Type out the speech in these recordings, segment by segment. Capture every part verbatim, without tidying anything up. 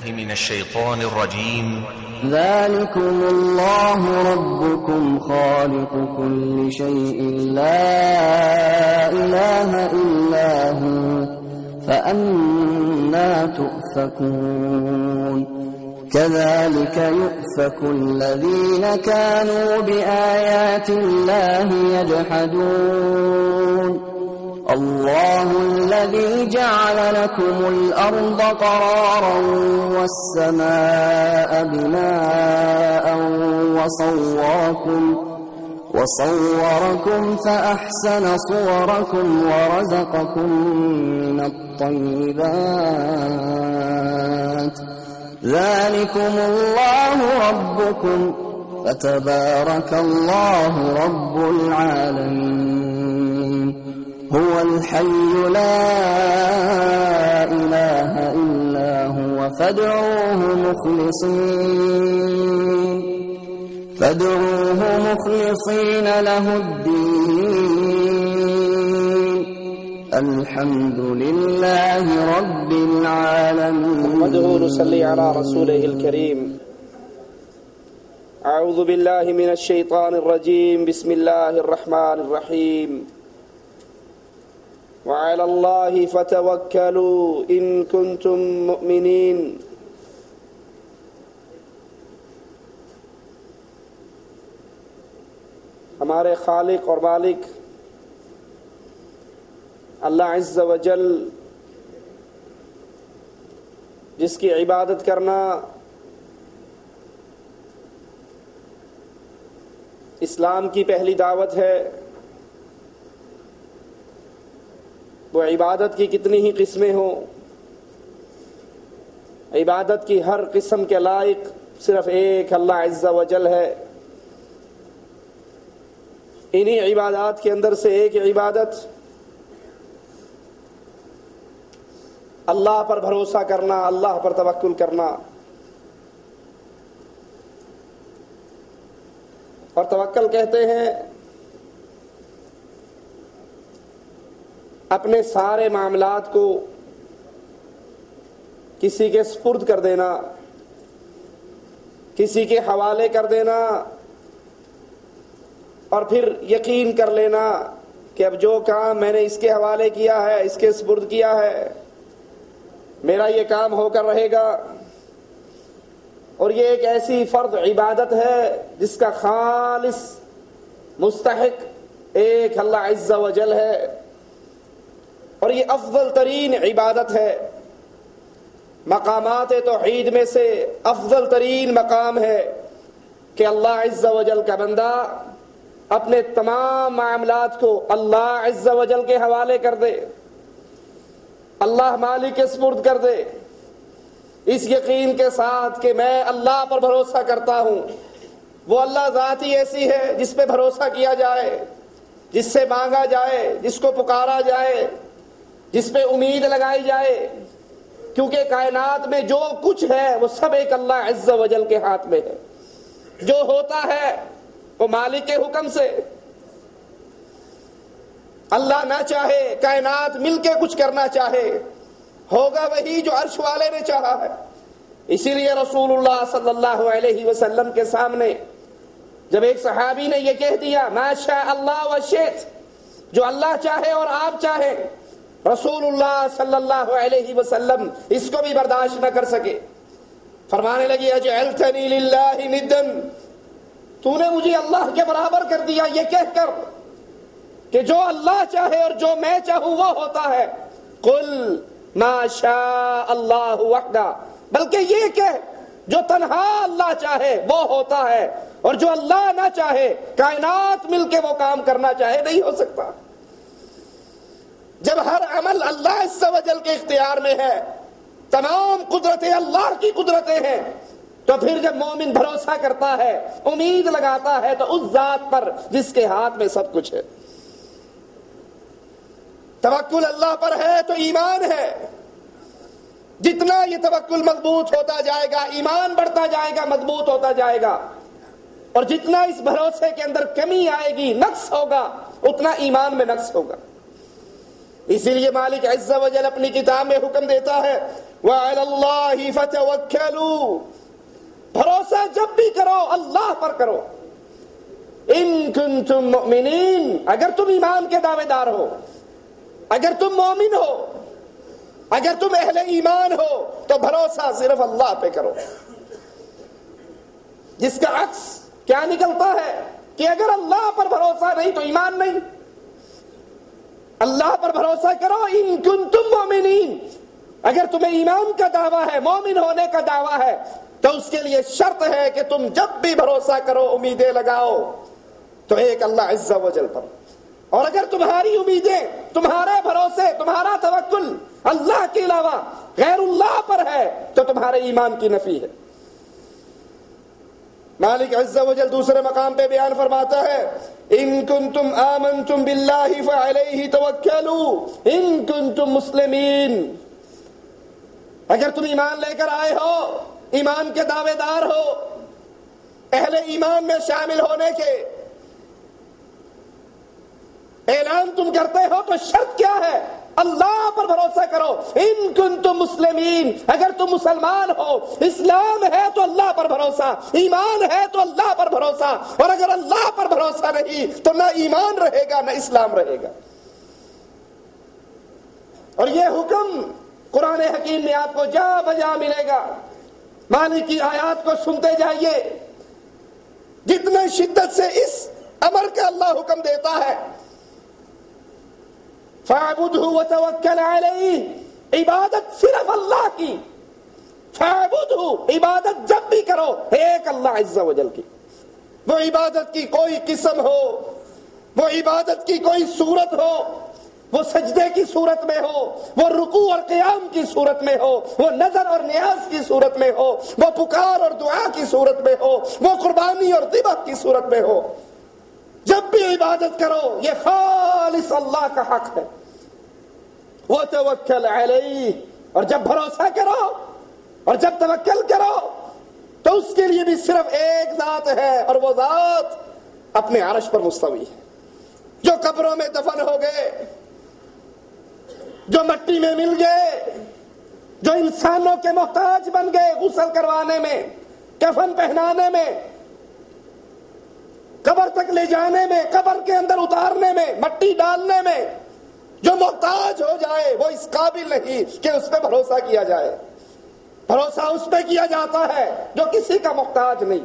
من الشيطان الرجيم. ذلكم الله ربكم خالق كل شيء لا إله إلا هو فأنى تؤفكون كذلك يؤفك الذين كانوا بآيات الله يجحدون الله الذي جعل لكم الأرض قرارا والسماء بناء وصوركم وصوركم فأحسن صوركم ورزقكم من الطيبات ذلكم الله ربكم فتبارك الله رب العالمين هو الحي لا إله إلا هو فادعوه مخلصين فادعوه مخلصين له الدين الحمد لله رب العالمين. نحمده نصلي على رسوله الكريم. أعوذ بالله من الشيطان الرجيم. بسم الله الرحمن الرحيم. وعلى الله فتوكلوا إن كنتم مؤمنين. ہمارے خالق اور مالک اللہ عز و جل جس کی عبادت کرنا اسلام کی پہلی دعوت ہے، وہ عبادت کی کتنی ہی قسمیں ہوں، عبادت کی ہر قسم کے لائق صرف ایک اللہ عز و جل ہے۔ انہی عبادات کے اندر سے ایک عبادت اللہ پر بھروسہ کرنا، اللہ پر توکل کرنا، اور توکل کہتے ہیں اپنے سارے معاملات کو کسی کے سپرد کر دینا، کسی کے حوالے کر دینا، اور پھر یقین کر لینا کہ اب جو کام میں نے اس کے حوالے کیا ہے، اس کے سپرد کیا ہے، میرا یہ کام ہو کر رہے گا۔ اور یہ ایک ایسی فرض عبادت ہے جس کا خالص مستحق ایک اللہ عز و جل ہے، اور یہ افضل ترین عبادت ہے۔ مقامات توحید میں سے افضل ترین مقام ہے کہ اللہ عز و جل کا بندہ اپنے تمام معاملات کو اللہ عز و جل کے حوالے کر دے، اللہ مالک کے سپرد کر دے، اس یقین کے ساتھ کہ میں اللہ پر بھروسہ کرتا ہوں۔ وہ اللہ ذات ہی ایسی ہے جس پہ بھروسہ کیا جائے، جس سے مانگا جائے، جس کو پکارا جائے، جس پہ امید لگائی جائے، کیونکہ کائنات میں جو کچھ ہے وہ سب ایک اللہ عز و جل کے ہاتھ میں ہے۔ جو ہوتا ہے وہ مالک کے حکم سے، اللہ نہ چاہے کائنات مل کے کچھ کرنا چاہے، ہوگا وہی جو عرش والے نے چاہا ہے۔ اسی لیے رسول اللہ صلی اللہ علیہ وسلم کے سامنے جب ایک صحابی نے یہ کہہ دیا ما شاء اللہ و شئت، جو اللہ چاہے اور آپ چاہیں، رسول اللہ صلی اللہ علیہ وسلم اس کو بھی برداشت نہ کر سکے، فرمانے لگی اجعلتنی للہ ندن، تو نے مجھے اللہ کے برابر کر دیا یہ کہہ کر کہ جو اللہ چاہے اور جو میں چاہوں وہ ہوتا ہے۔ قل ما شاء اللہ وحدہ، بلکہ یہ کہ جو تنہا اللہ چاہے وہ ہوتا ہے، اور جو اللہ نہ چاہے کائنات مل کے وہ کام کرنا چاہے نہیں ہو سکتا۔ جب ہر عمل اللہ عز و جل کے اختیار میں ہے، تمام قدرتیں اللہ کی قدرتیں ہیں، تو پھر جب مومن بھروسہ کرتا ہے، امید لگاتا ہے، تو اس ذات پر جس کے ہاتھ میں سب کچھ ہے۔ توکل اللہ پر ہے تو ایمان ہے، جتنا یہ توکل مضبوط ہوتا جائے گا، ایمان بڑھتا جائے گا، مضبوط ہوتا جائے گا، اور جتنا اس بھروسے کے اندر کمی آئے گی، نقص ہوگا، اتنا ایمان میں نقص ہوگا۔ اسی لیے مالک عز و جل اپنی کتاب میں حکم دیتا ہے وَعَلَى اللَّهِ فَتَوَكَّلُوا، بھروسہ جب بھی کرو اللہ پر کرو. ان کنتم مؤمنین، اگر تم ایمان کے دعوے دار ہو، اگر تم مومن ہو، اگر تم اہل ایمان ہو تو بھروسہ صرف اللہ پہ کرو. جس کا عکس کیا نکلتا ہے کہ اگر اللہ پر بھروسہ نہیں تو ایمان نہیں. اللہ پر بھروسہ کرو ان کنتم مومنین، اگر تمہیں ایمان کا دعویٰ ہے، مومن ہونے کا دعویٰ ہے تو اس کے لیے شرط ہے کہ تم جب بھی بھروسہ کرو، امیدیں لگاؤ تو ایک اللہ عز و جل پر. اور اگر تمہاری امیدیں، تمہارے بھروسے، تمہارا توکل اللہ کے علاوہ غیر اللہ پر ہے تو تمہارے ایمان کی نفی ہے. مالک عز و جل دوسرے مقام پہ بیان فرماتا ہے ان کنتم آمنتم باللہ فعلیہ توکلوا ان کنتم مسلمین، اگر تم ایمان لے کر آئے ہو، ایمان کے دعوے دار ہو، اہل ایمان میں شامل ہونے کے اعلان تم کرتے ہو تو شرط کیا ہے؟ اللہ پر بھروسہ کرو. ان کنتم مسلمین، اگر تم مسلمان ہو، اسلام ہے تو اللہ پر بھروسہ، ایمان ہے تو اللہ پر بھروسہ، اور اگر اللہ پر بھروسہ نہیں تو نہ ایمان رہے گا نہ اسلام رہے گا. اور یہ حکم قرآن حکیم میں آپ کو جا بجا ملے گا. مالک کی آیات کو سنتے جائیے، جتنے شدت سے اس امر کا اللہ حکم دیتا ہے فَاعْبُدْهُ وَتَوَكَّلْ عَلَيْهِ، عبادت صرف اللہ کی. فَاعْبُدْهُ، عبادت جب بھی کرو ایک اللہ عز و جل کی. وہ عبادت کی کوئی قسم ہو، وہ عبادت کی کوئی صورت ہو، وہ سجدے کی صورت میں ہو، وہ رکوع اور قیام کی صورت میں ہو، وہ نظر اور نیاز کی صورت میں ہو، وہ پکار اور دعا کی صورت میں ہو، وہ قربانی اور ذبح کی صورت میں ہو، جب بھی عبادت کرو یہ خالص اللہ کا حق ہے. وَتَوَكَّلْ عَلَيْهِ، اور جب بھروسہ کرو اور جب توکل کرو تو اس کے لیے بھی صرف ایک ذات ہے، اور وہ ذات اپنے عرش پر مستوی ہے. جو قبروں میں دفن ہو گئے، جو مٹی میں مل گئے، جو انسانوں کے محتاج بن گئے غسل کروانے میں، کفن پہنانے میں، قبر تک لے جانے میں، قبر کے اندر اتارنے میں، مٹی ڈالنے میں، جو محتاج ہو جائے وہ اس قابل نہیں کہ اس پہ بھروسہ کیا جائے. بھروسہ اس پہ کیا جاتا ہے جو کسی کا محتاج نہیں،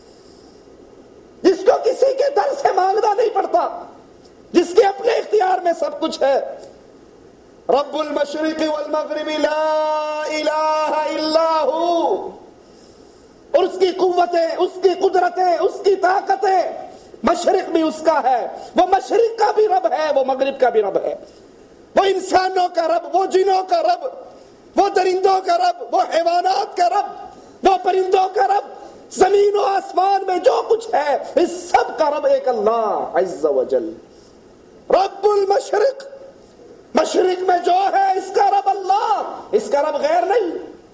جس کو کسی کے در سے مانگنا نہیں پڑتا، جس کے اپنے اختیار میں سب کچھ ہے. رب المشرق والمغرب لا الہ الا ہو، اور اس کی قوتیں، اس کی قدرتیں، اس کی طاقتیں، مشرق بھی اس کا ہے، وہ مشرق کا بھی رب ہے، وہ مغرب کا بھی رب ہے، وہ انسانوں کا رب، وہ جنوں کا رب، وہ درندوں کا رب، وہ حیوانات کا رب، وہ پرندوں کا رب، زمین و آسمان میں جو کچھ ہے اس سب کا رب ایک اللہ عز و جل. رب المشرق، مشرق میں جو ہے اس کا رب اللہ، اس کا رب غیر نہیں.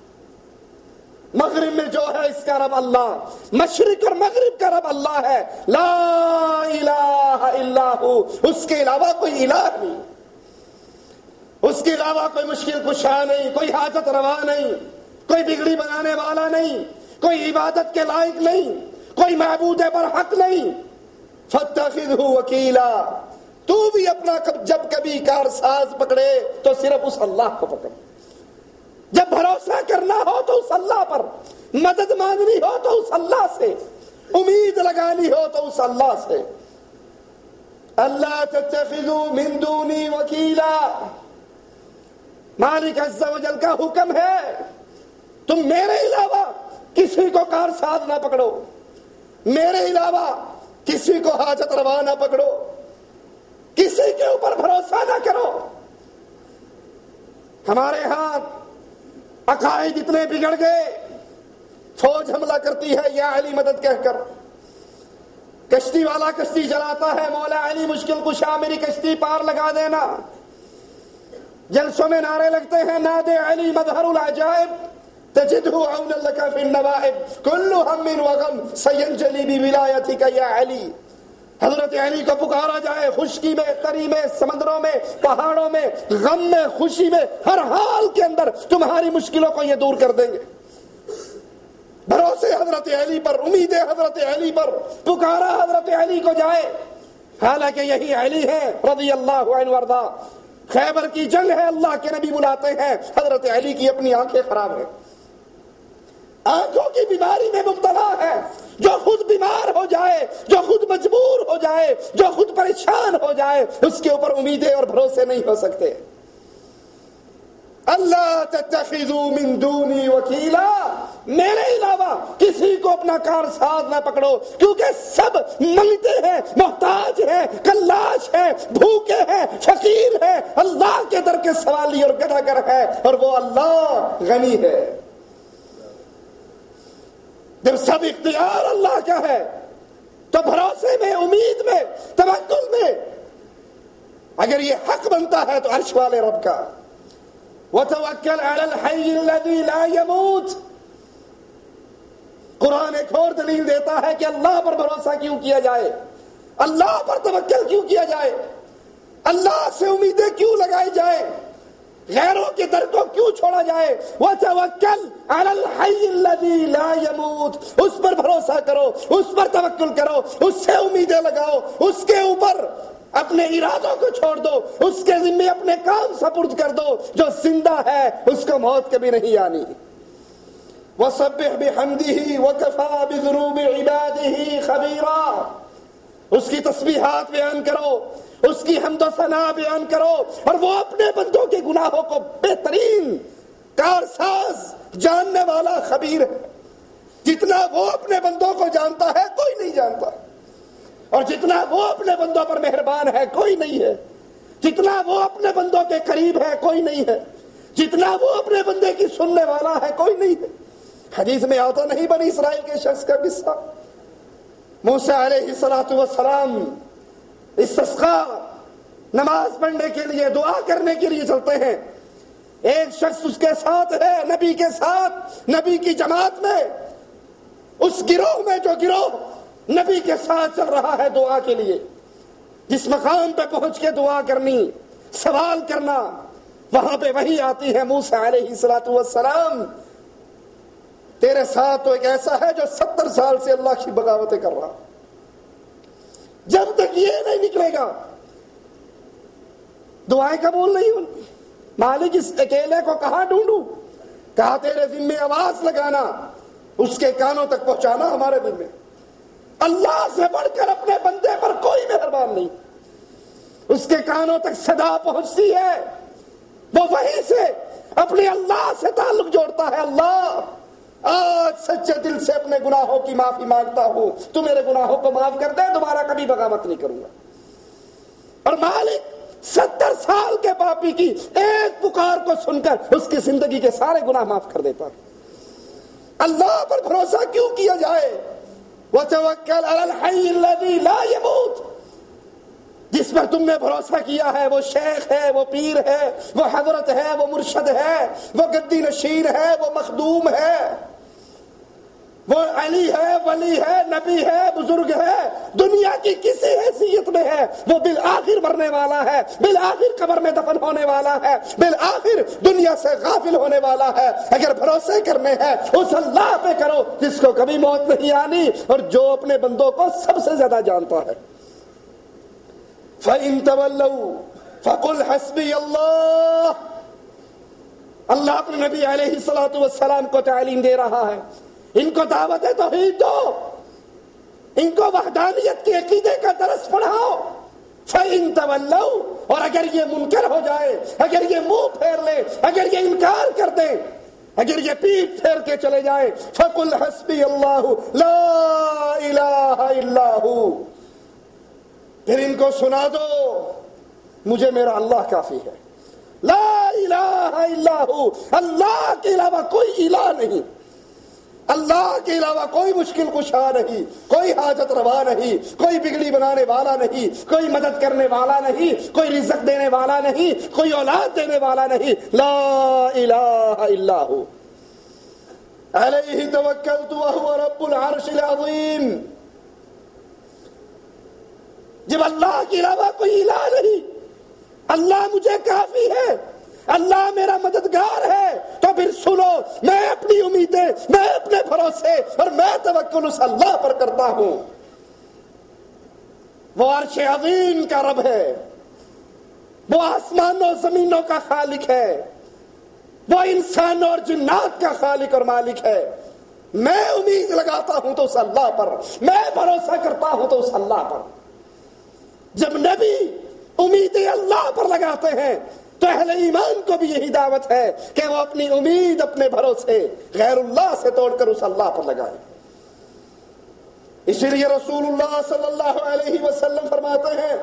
مغرب میں جو ہے اس کا رب اللہ، مشرق اور مغرب کا رب اللہ ہے. لا الہ الا ہو، اس کے علاوہ کوئی الہ نہیں، اس کے علاوہ کوئی مشکل کشا نہیں، کوئی حاجت روا نہیں، کوئی بگڑی بنانے والا نہیں، کوئی عبادت کے لائق نہیں، کوئی معبود برحق نہیں. فاتخذہ وکیلا، تو بھی اپنا جب کبھی کارساز پکڑے تو صرف اس اللہ کو پکڑ. جب بھروسہ کرنا ہو تو اس اللہ پر، مدد مانگنی ہو تو اس اللہ سے، امید لگانی ہو تو اس اللہ سے. اللہ تتخذوا من دونی وکیلا، مالک عز و جل کا حکم ہے تم میرے علاوہ کسی کو کارساز نہ پکڑو، میرے علاوہ کسی کو حاجت روا نہ پکڑو، کسی کے اوپر بھروسہ نہ کرو. ہمارے ہاتھ عقائد اتنے بگڑ گئے، فوج حملہ کرتی ہے یا علی مدد کہہ کر، کشتی والا کشتی چلاتا ہے مولا علی مشکل کشا میری کشتی پار لگا دینا. جلسوں میں نعرے لگتے ہیں نادے علی مظہر العجائب تجدہ عونا لک فی النوائب کل ہم وغم سینجلی بولایتک یا علی. حضرت علی کو پکارا جائے، خشکی میں، تری میں، سمندروں میں، پہاڑوں میں، غم میں، خوشی میں، ہر حال کے اندر تمہاری مشکلوں کو یہ دور کر دیں گے۔ بھروسے حضرت علی پر، امید حضرت علی پر، پکارا حضرت علی کو جائے، حالانکہ یہی علی ہے رضی اللہ عنہ وارضا۔ خیبر کی جنگ ہے، اللہ کے نبی بلاتے ہیں، حضرت علی کی اپنی آنکھیں خراب ہیں، آنکھوں کی بیماری میں مبتلا ہے۔ جو خود بیمار ہو جائے، جو خود مجبور ہو جائے، جو خود پریشان ہو جائے، اس کے اوپر امیدیں اور بھروسے نہیں ہو سکتے۔ اللہ تتخذوا من دونی وکیلا، میرے علاوہ کسی کو اپنا کارساز نہ پکڑو، کیونکہ سب منگتے ہیں، محتاج ہیں، کلاش ہیں، بھوکے ہیں، فقیر ہیں، اللہ کے در کے سوالی اور گداگر ہے، اور وہ اللہ غنی ہے۔ جب سب اختیار اللہ کا ہے تو بھروسے میں، امید میں، توکل میں اگر یہ حق بنتا ہے تو عرش والے رب کا۔ وَتَوَكَّلْ عَلَى الْحَيِّ الَّذِي لَا يَمُوتُ، قرآن ایک اور دلیل دیتا ہے کہ اللہ پر بھروسہ کیوں کیا جائے، اللہ پر توکل کیوں کیا جائے، اللہ سے امیدیں کیوں لگائی جائے، غیروں کے در کو کیوں چھوڑا جائے۔ وَتَوَكَّلْ عَلَى الْحَيِّ الَّذِي لَا يَمُوتُ، اس پر بھروسہ کرو، اس پر توکل کرو، اس سے امیدیں لگاؤ، اس کے اوپر اپنے ارادوں کو چھوڑ دو، اس کے ذمے اپنے کام سپرد کر دو۔ جو زندہ ہے اس کو موت کبھی نہیں آنی۔ وَسَبِّحْ بِحَمْدِهِ وَكَفَى بِذُنُوبِ عِبَادِهِ خَبِيرًا، اس کی تسبیحات بیان کرو، اس کی حمد و ثنا بیان کرو، اور وہ اپنے بندوں کے گناہوں کو بہترین کارساز، جاننے والا، خبیر ہے۔ جتنا وہ اپنے بندوں کو جانتا ہے کوئی نہیں جانتا، اور جتنا وہ اپنے بندوں پر مہربان ہے کوئی نہیں ہے، جتنا وہ اپنے بندوں کے قریب ہے کوئی نہیں ہے، جتنا وہ اپنے بندے کی سننے والا ہے کوئی نہیں ہے۔ حدیث میں آتا نہیں بنی اسرائیل کے شخص کا قصہ، موسیٰ علیہ الصلوۃ والسلام استسقاء نماز پڑھنے کے لیے، دعا کرنے کے لیے چلتے ہیں، ایک شخص اس کے ساتھ ہے، نبی کے ساتھ، نبی کی جماعت میں، اس گروہ میں جو گروہ نبی کے ساتھ چل رہا ہے دعا کے لیے، جس مقام پہ پہنچ کے دعا کرنی، سوال کرنا، وہاں پہ وہی آتی ہے، موسیٰ علیہ الصلوۃ والسلام تیرے ساتھ تو ایک ایسا ہے جو ستر سال سے اللہ کی بغاوتیں کر رہا، جب تک یہ نہیں نکلے گا دعائیں قبول نہیں ہوں۔ مالک اس اکیلے کو کہاں ڈھونڈوں؟ کہا تیرے ذمے آواز لگانا، اس کے کانوں تک پہنچانا ہمارے ذمے۔ اللہ سے بڑھ کر اپنے بندے پر کوئی مہربان نہیں، اس کے کانوں تک صدا پہنچتی ہے، وہ وہیں سے اپنے اللہ سے تعلق جوڑتا ہے۔ اللہ آج سچے دل سے اپنے گناہوں کی معافی مانگتا ہوں، تو میرے گناہوں کو معاف کر دے، دوبارہ کبھی بغاوت نہیں کروں گا۔ اور مالک ستر سال کے پاپی کی ایک پکار کو سن کر اس کی زندگی کے سارے گناہ معاف کر دیتا۔ اللہ پر بھروسہ کیوں کیا جائے؟ وَتَوَكَّلْ عَلَى الْحَيِّ الَّذِي لَا يَمُوتُ، جس پر تم نے بھروسہ کیا ہے وہ شیخ ہے، وہ پیر ہے، وہ حضرت ہے، وہ مرشد ہے، وہ گدی نشین ہے، وہ مخدوم ہے، وہ علی ہے، ولی ہے، نبی ہے، بزرگ ہے، دنیا کی کسی حیثیت میں ہے، وہ بالآخر مرنے والا ہے، بالآخر قبر میں دفن ہونے والا ہے، بالآخر دنیا سے غافل ہونے والا ہے۔ اگر بھروسے کرنے ہیں اس اللہ پہ کرو جس کو کبھی موت نہیں آنی، اور جو اپنے بندوں کو سب سے زیادہ جانتا ہے۔ فَإِن تَوَلَّوْا فَقُلْ حَسْبِيَ اللَّهُ، اللہ اپنے نبی علیہ الصلوۃ والسلام کو تعلیم دے رہا ہے، ان کو دعوت توحید دو، ان کو وحدانیت کے عقیدے کا درس پڑھاؤ۔ فَإِن تَوَلَّوْا، اور اگر یہ منکر ہو جائے، اگر یہ منہ پھیر لے، اگر یہ انکار کر دیں، اگر یہ پیٹ پھیر کے چلے جائیں، فَقُلْ حَسْبِيَ اللَّهُ لَا إِلَٰهَ إِلَّا هُوَ، پھر ان کو سنا دو مجھے میرا اللہ کافی ہے۔ لا الہ الا ہو، اللہ کے علاوہ کوئی الہ نہیں، اللہ کے علاوہ کوئی مشکل کشا نہیں، کوئی حاجت روا نہیں، کوئی بگڑی بنانے والا نہیں، کوئی مدد کرنے والا نہیں، کوئی رزق دینے والا نہیں، کوئی اولاد دینے والا نہیں۔ لا الہ الا ہو، علیہ توکلت وہو رب العرش العظیم۔ جب اللہ کے علاوہ کوئی الہ نہیں، اللہ مجھے کافی ہے، اللہ میرا مددگار ہے، تو پھر سنو، میں اپنی امیدیں، میں اپنے بھروسے اور میں توکل اس اللہ پر کرتا ہوں۔ وہ عرش عظیم کا رب ہے، وہ آسمانوں و زمینوں کا خالق ہے، وہ انسانوں اور جنات کا خالق اور مالک ہے۔ میں امید لگاتا ہوں تو اس اللہ پر، میں بھروسہ کرتا ہوں تو اس اللہ پر۔ جب نبی امیدیں اللہ پر لگاتے ہیں تو اہل ایمان کو بھی یہی دعوت ہے کہ وہ اپنی امید، اپنے بھروسے غیر اللہ سے توڑ کر اس اللہ پر لگائیں۔ اسی لیے رسول اللہ صلی اللہ علیہ وسلم فرماتے ہیں،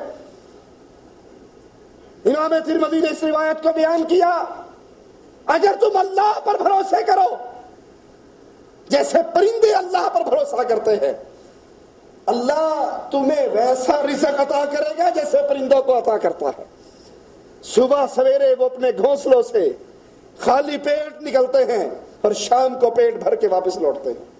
امام ترمذی نے اس روایت کو بیان کیا، اگر تم اللہ پر بھروسے کرو جیسے پرندے اللہ پر بھروسہ کرتے ہیں، اللہ تمہیں ویسا رزق عطا کرے گا جیسے پرندوں کو عطا کرتا ہے۔ صبح سویرے وہ اپنے گھونسلوں سے خالی پیٹ نکلتے ہیں اور شام کو پیٹ بھر کے واپس لوٹتے ہیں۔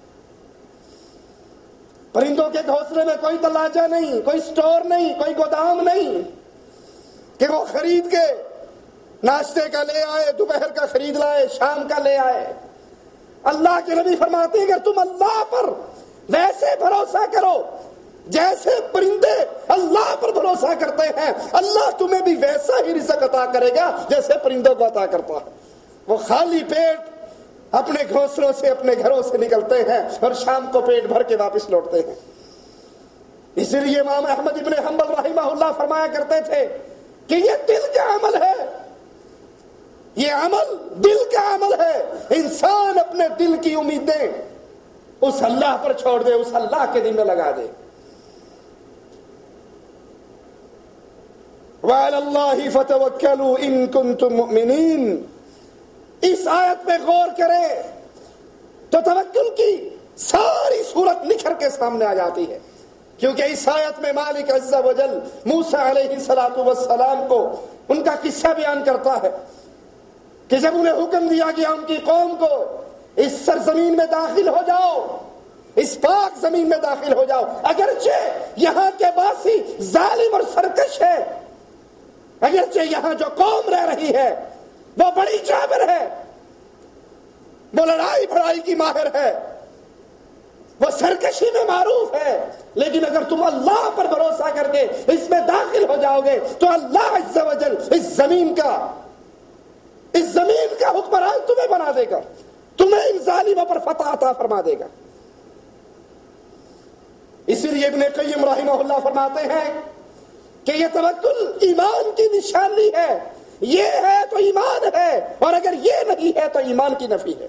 پرندوں کے گھونسلے میں کوئی تلاجہ نہیں، کوئی سٹور نہیں، کوئی گودام نہیں کہ وہ خرید کے ناشتے کا لے آئے، دوپہر کا خرید لائے، شام کا لے آئے۔ اللہ کے نبی فرماتے ہیں اگر تم اللہ پر ویسے بھروسہ کرو جیسے پرندے اللہ پر بھروسہ کرتے ہیں، اللہ تمہیں بھی ویسا ہی رزق عطا کرے گا جیسے پرندوں کو عطا کرتا ہے۔ وہ خالی پیٹ اپنے گھونسلوں سے، اپنے گھروں سے نکلتے ہیں اور شام کو پیٹ بھر کے واپس لوٹتے ہیں۔ اسی لیے امام احمد ابن حنبل رحمہ اللہ فرمایا کرتے تھے کہ یہ دل کا عمل ہے، یہ عمل دل کا عمل ہے۔ انسان اپنے دل کی امیدیں اس اللہ پر چھوڑ دے، اس اللہ کے دل میں لگا دے۔ وَعَلَى اللَّهِ فَتَوَكَّلُوا إِن كُنتُم مُؤْمِنِينَ۔ اس آیت پہ غور کرے تو توکل کی ساری صورت نکھر کے سامنے آ جاتی ہے، کیونکہ اس آیت میں مالک عز و جل موسیٰ علیہ الصلوۃ والسلام کو ان کا قصہ بیان کرتا ہے کہ جب انہیں حکم دیا گیا ان کی قوم کو اس سرزمین میں داخل ہو جاؤ، اس پاک زمین میں داخل ہو جاؤ، اگرچہ یہاں کے باسی ظالم اور سرکش ہے، اگرچہ یہاں جو قوم رہ رہی ہے وہ بڑی جابر ہے، وہ لڑائی بھڑائی کی ماہر ہے، وہ سرکشی میں معروف ہے، لیکن اگر تم اللہ پر بھروسہ کر کے اس میں داخل ہو جاؤ گے تو اللہ عز و جل اس زمین کا اس زمین کا حکمران تمہیں بنا دے گا، تمہیں ان ظالموں پر فتح عطا فرما دے گا۔ اسی لیے ابن قیم رحمہ اللہ فرماتے ہیں کہ یہ توکل ایمان کی نشانی ہے، یہ ہے تو ایمان ہے، اور اگر یہ نہیں ہے تو ایمان کی نفی ہے۔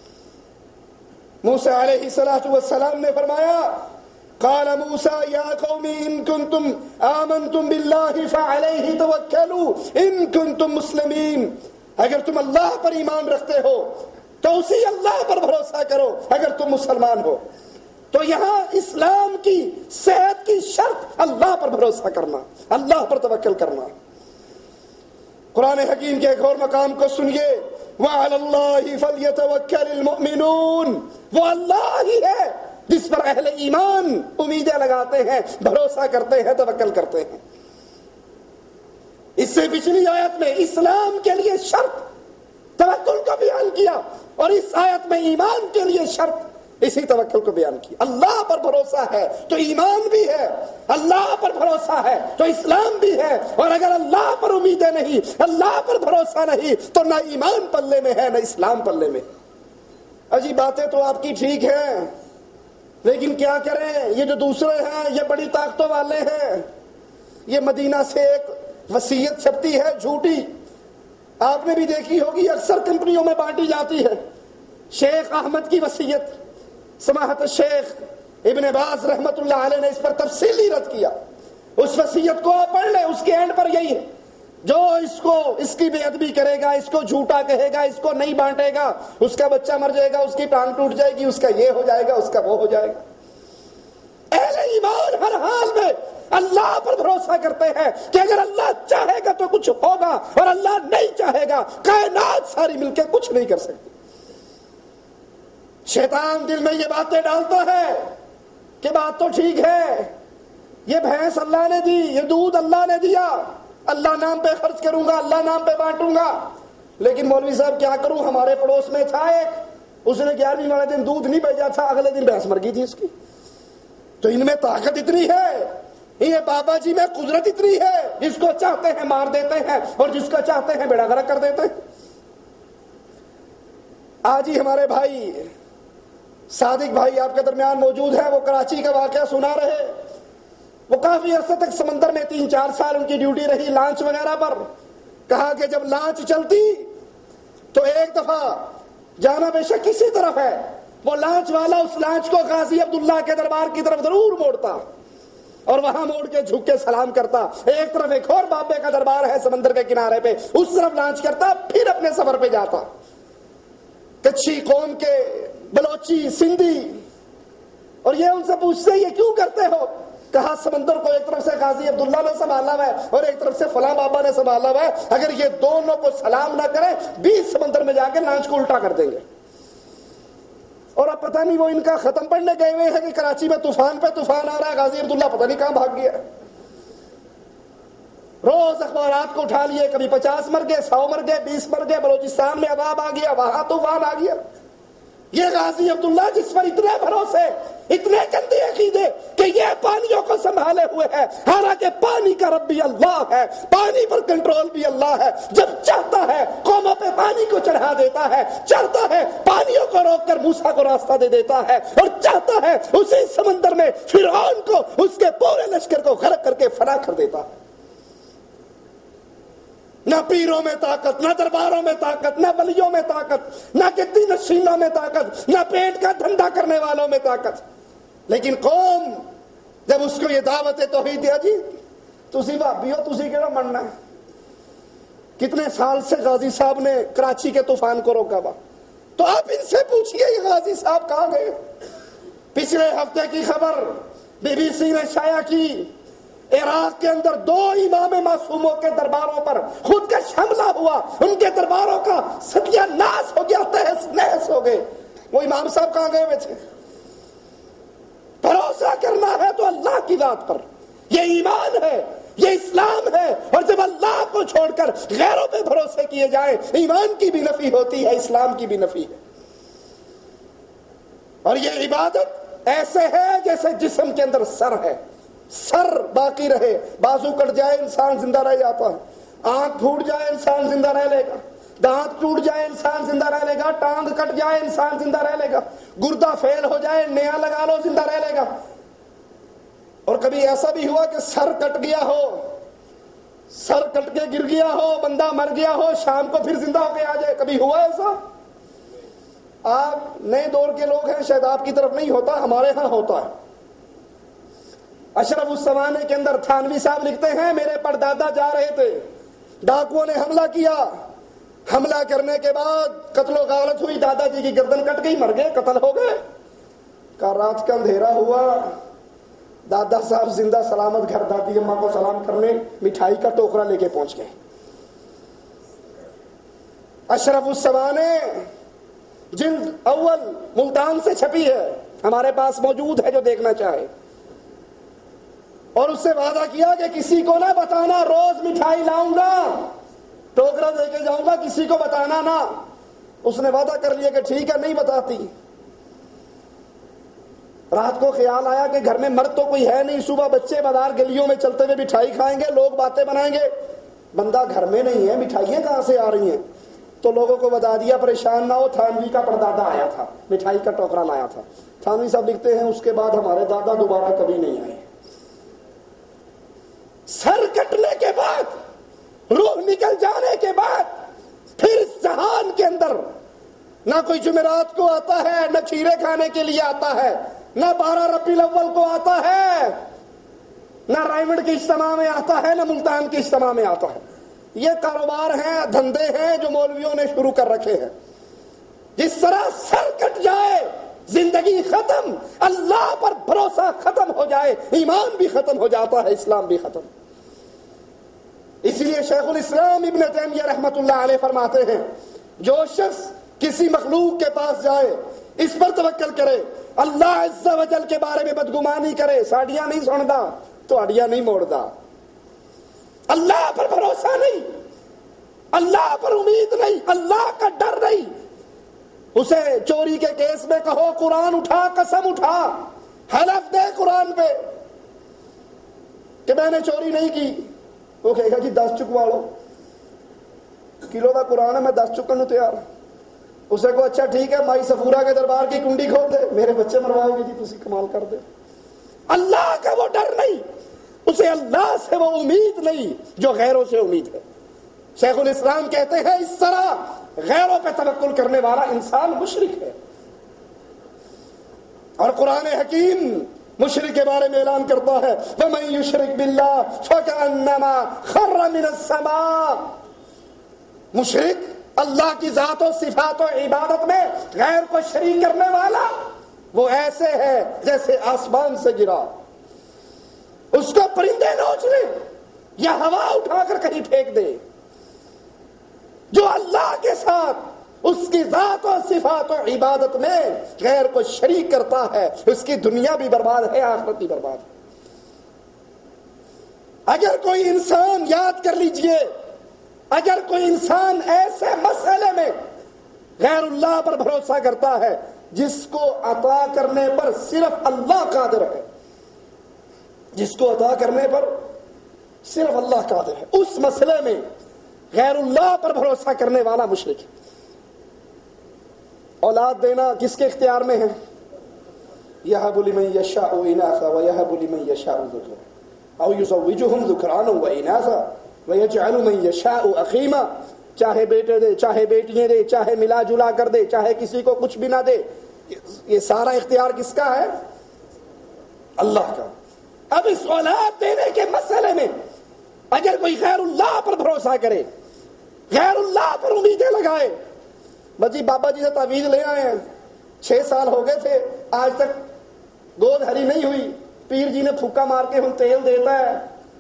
موسیٰ علیہ الصلوۃ والسلام نے فرمایا، قال موسیٰ یا قوم ان کنتم آمنتم باللہ فعلیہ توکلوا ان کنتم مسلمین۔ اگر تم اللہ پر ایمان رکھتے ہو تو اسی اللہ پر بھروسہ کرو اگر تم مسلمان ہو۔ تو یہاں اسلام کی صحت کی شرط اللہ پر بھروسہ کرنا، اللہ پر توکل کرنا۔ قرآن حکیم کے ایک اور مقام کو سنیے، وَعَلَى اللَّهِ فَلْيَتَوَكَّلِ الْمُؤْمِنُونَ۔ وہ اللہ ہی ہے جس پر اہل ایمان امیدیں لگاتے ہیں، بھروسہ کرتے ہیں، توکل کرتے ہیں۔ اس سے پچھلی آیت میں اسلام کے لیے شرط توکل کو بیان کیا، اور اس آیت میں ایمان کے لیے شرط اسی توکل کو بیان کیا۔ اللہ پر بھروسہ ہے تو ایمان بھی ہے، اللہ پر بھروسہ ہے تو اسلام بھی ہے، اور اگر اللہ پر امیدیں نہیں، اللہ پر بھروسہ نہیں، تو نہ ایمان پلے میں ہے نہ اسلام پلے میں۔ اجی باتیں تو آپ کی ٹھیک ہیں، لیکن کیا کریں، یہ جو دوسرے ہیں یہ بڑی طاقتوں والے ہیں۔ یہ مدینہ سے ایک وصیت چھپتی ہے جھوٹی، آپ نے بھی دیکھی ہوگی، اکثر کمپنیوں میں بانٹی جاتی ہے۔ شیخ احمد کی وصیت، سماحت الشیخ ابن باز رحمت اللہ علیہ نے اس پر تفصیلی رد کیا۔ اس وصیت کو آپ پڑھ لیں، اس کے اینڈ پر یہی ہے، جو اس کو اس کی بے ادبی کرے گا، اس کو جھوٹا کہے گا، اس کو نہیں بانٹے گا، اس کا بچہ مر جائے گا، اس کی ٹانگ ٹوٹ جائے گی، اس کا یہ ہو جائے گا، اس کا وہ ہو جائے گا۔ اہل ایمان ہر حال میں اللہ پر بھروسہ کرتے ہیں کہ اگر اللہ چاہے گا تو کچھ ہوگا، اور اللہ نہیں چاہے گا کائنات ساری مل کے کچھ نہیں کر سکتی۔ شیطان دل میں یہ باتیں ڈالتا ہے کہ بات تو ٹھیک ہے، یہ بھینس اللہ نے دی، یہ دودھ اللہ نے دیا، اللہ نام پہ خرچ کروں گا، اللہ نام پہ بانٹوں گا۔ لیکن مولوی صاحب کیا کروں، ہمارے پڑوس میں تھا ایک، اس نے گیارہویں والے دن دودھ نہیں بھیجا تھا، اگلے دن بھینس مر گئی تھی اس کی۔ تو ان میں طاقت اتنی ہے، یہ بابا جی میں قدرت اتنی ہے، جس کو چاہتے ہیں مار دیتے ہیں اور جس کو چاہتے ہیں بیڑا غرق کر دیتے ہیں۔ آج ہی ہمارے بھائی صادق بھائی آپ کے درمیان موجود ہیں، وہ کراچی کا واقعہ سنا رہے۔ وہ کافی عرصے تک سمندر میں تین چار سال ان کی ڈیوٹی رہی لانچ وغیرہ پر۔ کہا کہ جب لانچ چلتی تو ایک دفعہ جانا بے شک کسی طرف ہے، وہ لانچ والا اس لانچ کو غازی عبداللہ کے دربار کی طرف ضرور موڑتا اور وہاں موڑ کے جھک کے سلام کرتا۔ ایک طرف ایک اور بابے کا دربار ہے سمندر کے کنارے پہ، اس طرف لانچ کرتا، پھر اپنے سفر پہ جاتا۔ کچھی قوم کے بلوچی، سندھی، اور یہ ان سے پوچھتے یہ کیوں کرتے ہو؟ کہا سمندر کو ایک طرف سے غازی عبداللہ نے سنبھالا ہوا ہے اور ایک طرف سے فلاں بابا نے سنبھالا ہوا ہے، اگر یہ دونوں کو سلام نہ کریں بیس سمندر میں جا کے لانچ کو الٹا کر دیں گے۔ اور اب پتہ نہیں وہ ان کا ختم پڑھنے گئے ہوئے ہیں کہ کراچی میں طوفان پہ طوفان آ رہا ہے، غازی عبداللہ پتہ نہیں کہاں بھاگ گیا۔ روز اخبارات کو اٹھا لیے، کبھی پچاس مر گئے، سو مر گئے، بیس مر گئے، بلوچستان میں عذاب آ گیا، وہاں طوفان آ گیا۔ یہ غازی عبداللہ جس پر اتنے بھروسے، اتنے گندے عقیدے کہ یہ پانیوں کو سنبھالے ہوئے ہے، حالانکہ پانی کا رب بھی اللہ ہے، پانی پر کنٹرول بھی اللہ ہے، جب چاہتا ہے قوموں پہ پانی کو چڑھا دیتا ہے، چاہتا ہے پانیوں کو روک کر موسیٰ کو راستہ دے دیتا ہے، اور چاہتا ہے اسی سمندر میں فرعون کو، اس کے پورے لشکر کو غرق کر کے فنا کر دیتا ہے۔ نہ پیروں میں طاقت، نہ درباروں میں طاقت، نہ ولیوں میں طاقت، نہ کتنی نشینوں میں طاقت، نہ پیٹ کا دھندا کرنے والوں میں طاقت۔ لیکن قوم جب اس کو یہ دعوت توحید دیا، جی تسی بھابی ہو، تسی کیڑا مننا ہے؟ کتنے سال سے غازی صاحب نے کراچی کے طوفان کو روکا ہوا، تو آپ ان سے پوچھئے یہ غازی صاحب کہاں گئے؟ پچھلے ہفتے کی خبر بی بی سی نے شائع کی، عراق کے اندر دو امام معصوموں کے درباروں پر خود کش حملہ ہوا، ان کے درباروں کا ستیہ ناس ہو گیا، تہس نہس ہو گئے۔ وہ امام صاحب کہاں گئے ہوئے تھے؟ بھروسہ کرنا ہے تو اللہ کی ذات پر، یہ ایمان ہے، یہ اسلام ہے، اور جب اللہ کو چھوڑ کر غیروں پہ بھروسے کیے جائیں، ایمان کی بھی نفی ہوتی ہے، اسلام کی بھی نفی ہے۔ اور یہ عبادت ایسے ہے جیسے جسم کے اندر سر ہے، سر باقی رہے، بازو کٹ جائے انسان زندہ رہ جاتا ہے، آنکھ پھوٹ جائے انسان زندہ رہ لے گا، دانت ٹوٹ جائے انسان زندہ رہ لے گا، ٹانگ کٹ جائے انسان زندہ رہ لے گا، گردہ فیل ہو جائے نیا لگا لو زندہ رہ لے گا۔ اور کبھی ایسا بھی ہوا کہ سر کٹ گیا ہو، سر کٹ کے گر گیا ہو، بندہ مر گیا ہو، شام کو پھر زندہ ہو کے آ جائے، کبھی ہوا ایسا؟ آپ نئے دور کے لوگ ہیں، شاید آپ کی طرف نہیں ہوتا، ہمارے ہاں ہوتا ہے۔ اشرف الزمانے کے اندر تھانوی صاحب لکھتے ہیں، میرے پردادا جا رہے تھے، ڈاکوؤں نے حملہ کیا، حملہ کرنے کے بعد قتل و غارت ہوئی، دادا جی کی گردن کٹ گئی، مر گئے، قتل ہو گئے۔ کہا رات کا اندھیرا ہوا، دادا صاحب زندہ سلامت گھر دادی اماں کو سلام کرنے مٹھائی کا ٹوکرا لے کے پہنچ گئے۔ اشرف الزمانے جلد اول ملتان سے چھپی ہے، ہمارے پاس موجود ہے جو دیکھنا چاہے، اور اس سے وعدہ کیا کہ کسی کو نہ بتانا، روز مٹھائی لاؤں گا، ٹوکرا دے کے جاؤں گا، کسی کو بتانا نہ۔ اس نے وعدہ کر لیا کہ ٹھیک ہے نہیں بتاتی۔ رات کو خیال آیا کہ گھر میں مرد تو کوئی ہے نہیں، صبح بچے بازار گلیوں میں چلتے ہوئے مٹھائی کھائیں گے، لوگ باتیں بنائیں گے، بندہ گھر میں نہیں ہے، مٹھائیاں کہاں سے آ رہی ہیں؟ تو لوگوں کو بتا دیا، پریشان نہ ہو، تھانوی کا پردادا آیا تھا، مٹھائی کا ٹوکرا لایا تھا۔ تھانوی صاحب لکھتے ہیں اس کے بعد ہمارے دادا دوبارہ کبھی نہیں آئے۔ سر کٹنے کے بعد، روح نکل جانے کے بعد، پھر اس جہان کے اندر نہ کوئی جمعرات کو آتا ہے، نہ کھیرے کھانے کے لیے آتا ہے، نہ بارہ ربیع الاول کو آتا ہے، نہ رائمنڈ کے اجتماع میں آتا ہے، نہ ملتان کے اجتماع میں آتا ہے۔ یہ کاروبار ہیں، دھندے ہیں جو مولویوں نے شروع کر رکھے ہیں۔ جس طرح سر کٹ جائے، زندگی ختم، اللہ پر بھروسہ ختم ہو جائے، ایمان بھی ختم ہو جاتا ہے، اسلام بھی ختم۔ اس لیے شیخ الاسلام ابن تیمیہ رحمۃ اللہ علیہ فرماتے ہیں، جو شخص کسی مخلوق کے پاس جائے، اس پر توکل کرے، اللہ عز و جل کے بارے میں بدگمانی کرے، ساڑیاں نہیں سنتا، تو اڑیا نہیں موڑتا. اللہ پر بھروسہ نہیں, اللہ پر امید نہیں, اللہ کا ڈر نہیں. اسے چوری کے کیس میں کہو قرآن اٹھا, قسم اٹھا, حلف دے قرآن پہ کہ میں نے چوری نہیں کی, وہ کہے گا جی دس چکوا لو, کلو کا قرآن ہے میں دس چکن نو تیار. اسے کو اچھا ٹھیک ہے مائی سفورا کے دربار کی کنڈی کھول دے, میرے بچے مرواؤ گے جی تسی کمال کر دے. اللہ کا وہ ڈر نہیں, اسے اللہ سے وہ امید نہیں جو غیروں سے امید ہے. شیخ الاسلام کہتے ہیں اس طرح غیروں پہ توکل کرنے والا انسان مشرک ہے. اور قرآن حکیم مشرک کے بارے میں اعلان کرتا ہے وَمَن يُشْرِكْ بِاللَّهِ فَكَأَنَّمَا خَرَّ مِنَ السَّمَاءِ. مشرک اللہ کی ذات و صفات و عبادت میں غیر کو شریک کرنے والا وہ ایسے ہے جیسے آسمان سے گرا, اس کو پرندے نوچ لیں یا ہوا اٹھا کر کہیں پھینک دے. جو اللہ کے ساتھ اس کی ذات و صفات و عبادت میں غیر کو شریک کرتا ہے اس کی دنیا بھی برباد ہے, آخرت بھی برباد ہے. اگر کوئی انسان, یاد کر لیجئے, اگر کوئی انسان ایسے مسئلے میں غیر اللہ پر بھروسہ کرتا ہے جس کو عطا کرنے پر صرف اللہ قادر ہے, جس کو عطا کرنے پر صرف اللہ قادر ہے, اس مسئلے میں غیر اللہ پر بھروسہ کرنے والا مشرک ہے. اولاد دینا کس کے اختیار میں ہے؟ یَهَبُ لِمَن یَشَاءُ إِنَاثًا وَیَهَبُ لِمَن یَشَاءُ ذُکُرَانًا أَوْ يُزَوِّجُهُمْ ذُکْرَانًا وَإِنَاثًا وَیَجْعَلُ مَن یَشَاءُ عَقِیمًا. چاہے بیٹے دے, چاہے بیٹیاں دے, چاہے ملا جلا کر دے, چاہے کسی کو کچھ بھی نہ دے, یہ سارا اختیار کس کا ہے؟ اللہ کا. اب اس اولاد دینے کے مسئلے میں اگر کوئی غیر اللہ پر بھروسہ کرے, غیر اللہ پر امیدیں لگائے, بس جی بابا جی سے تعویذ لے آئے ہیں, چھ سال ہو گئے تھے آج تک گود ہری نہیں ہوئی, پیر جی نے پھوکا مار کے ہم تیل دیتا ہے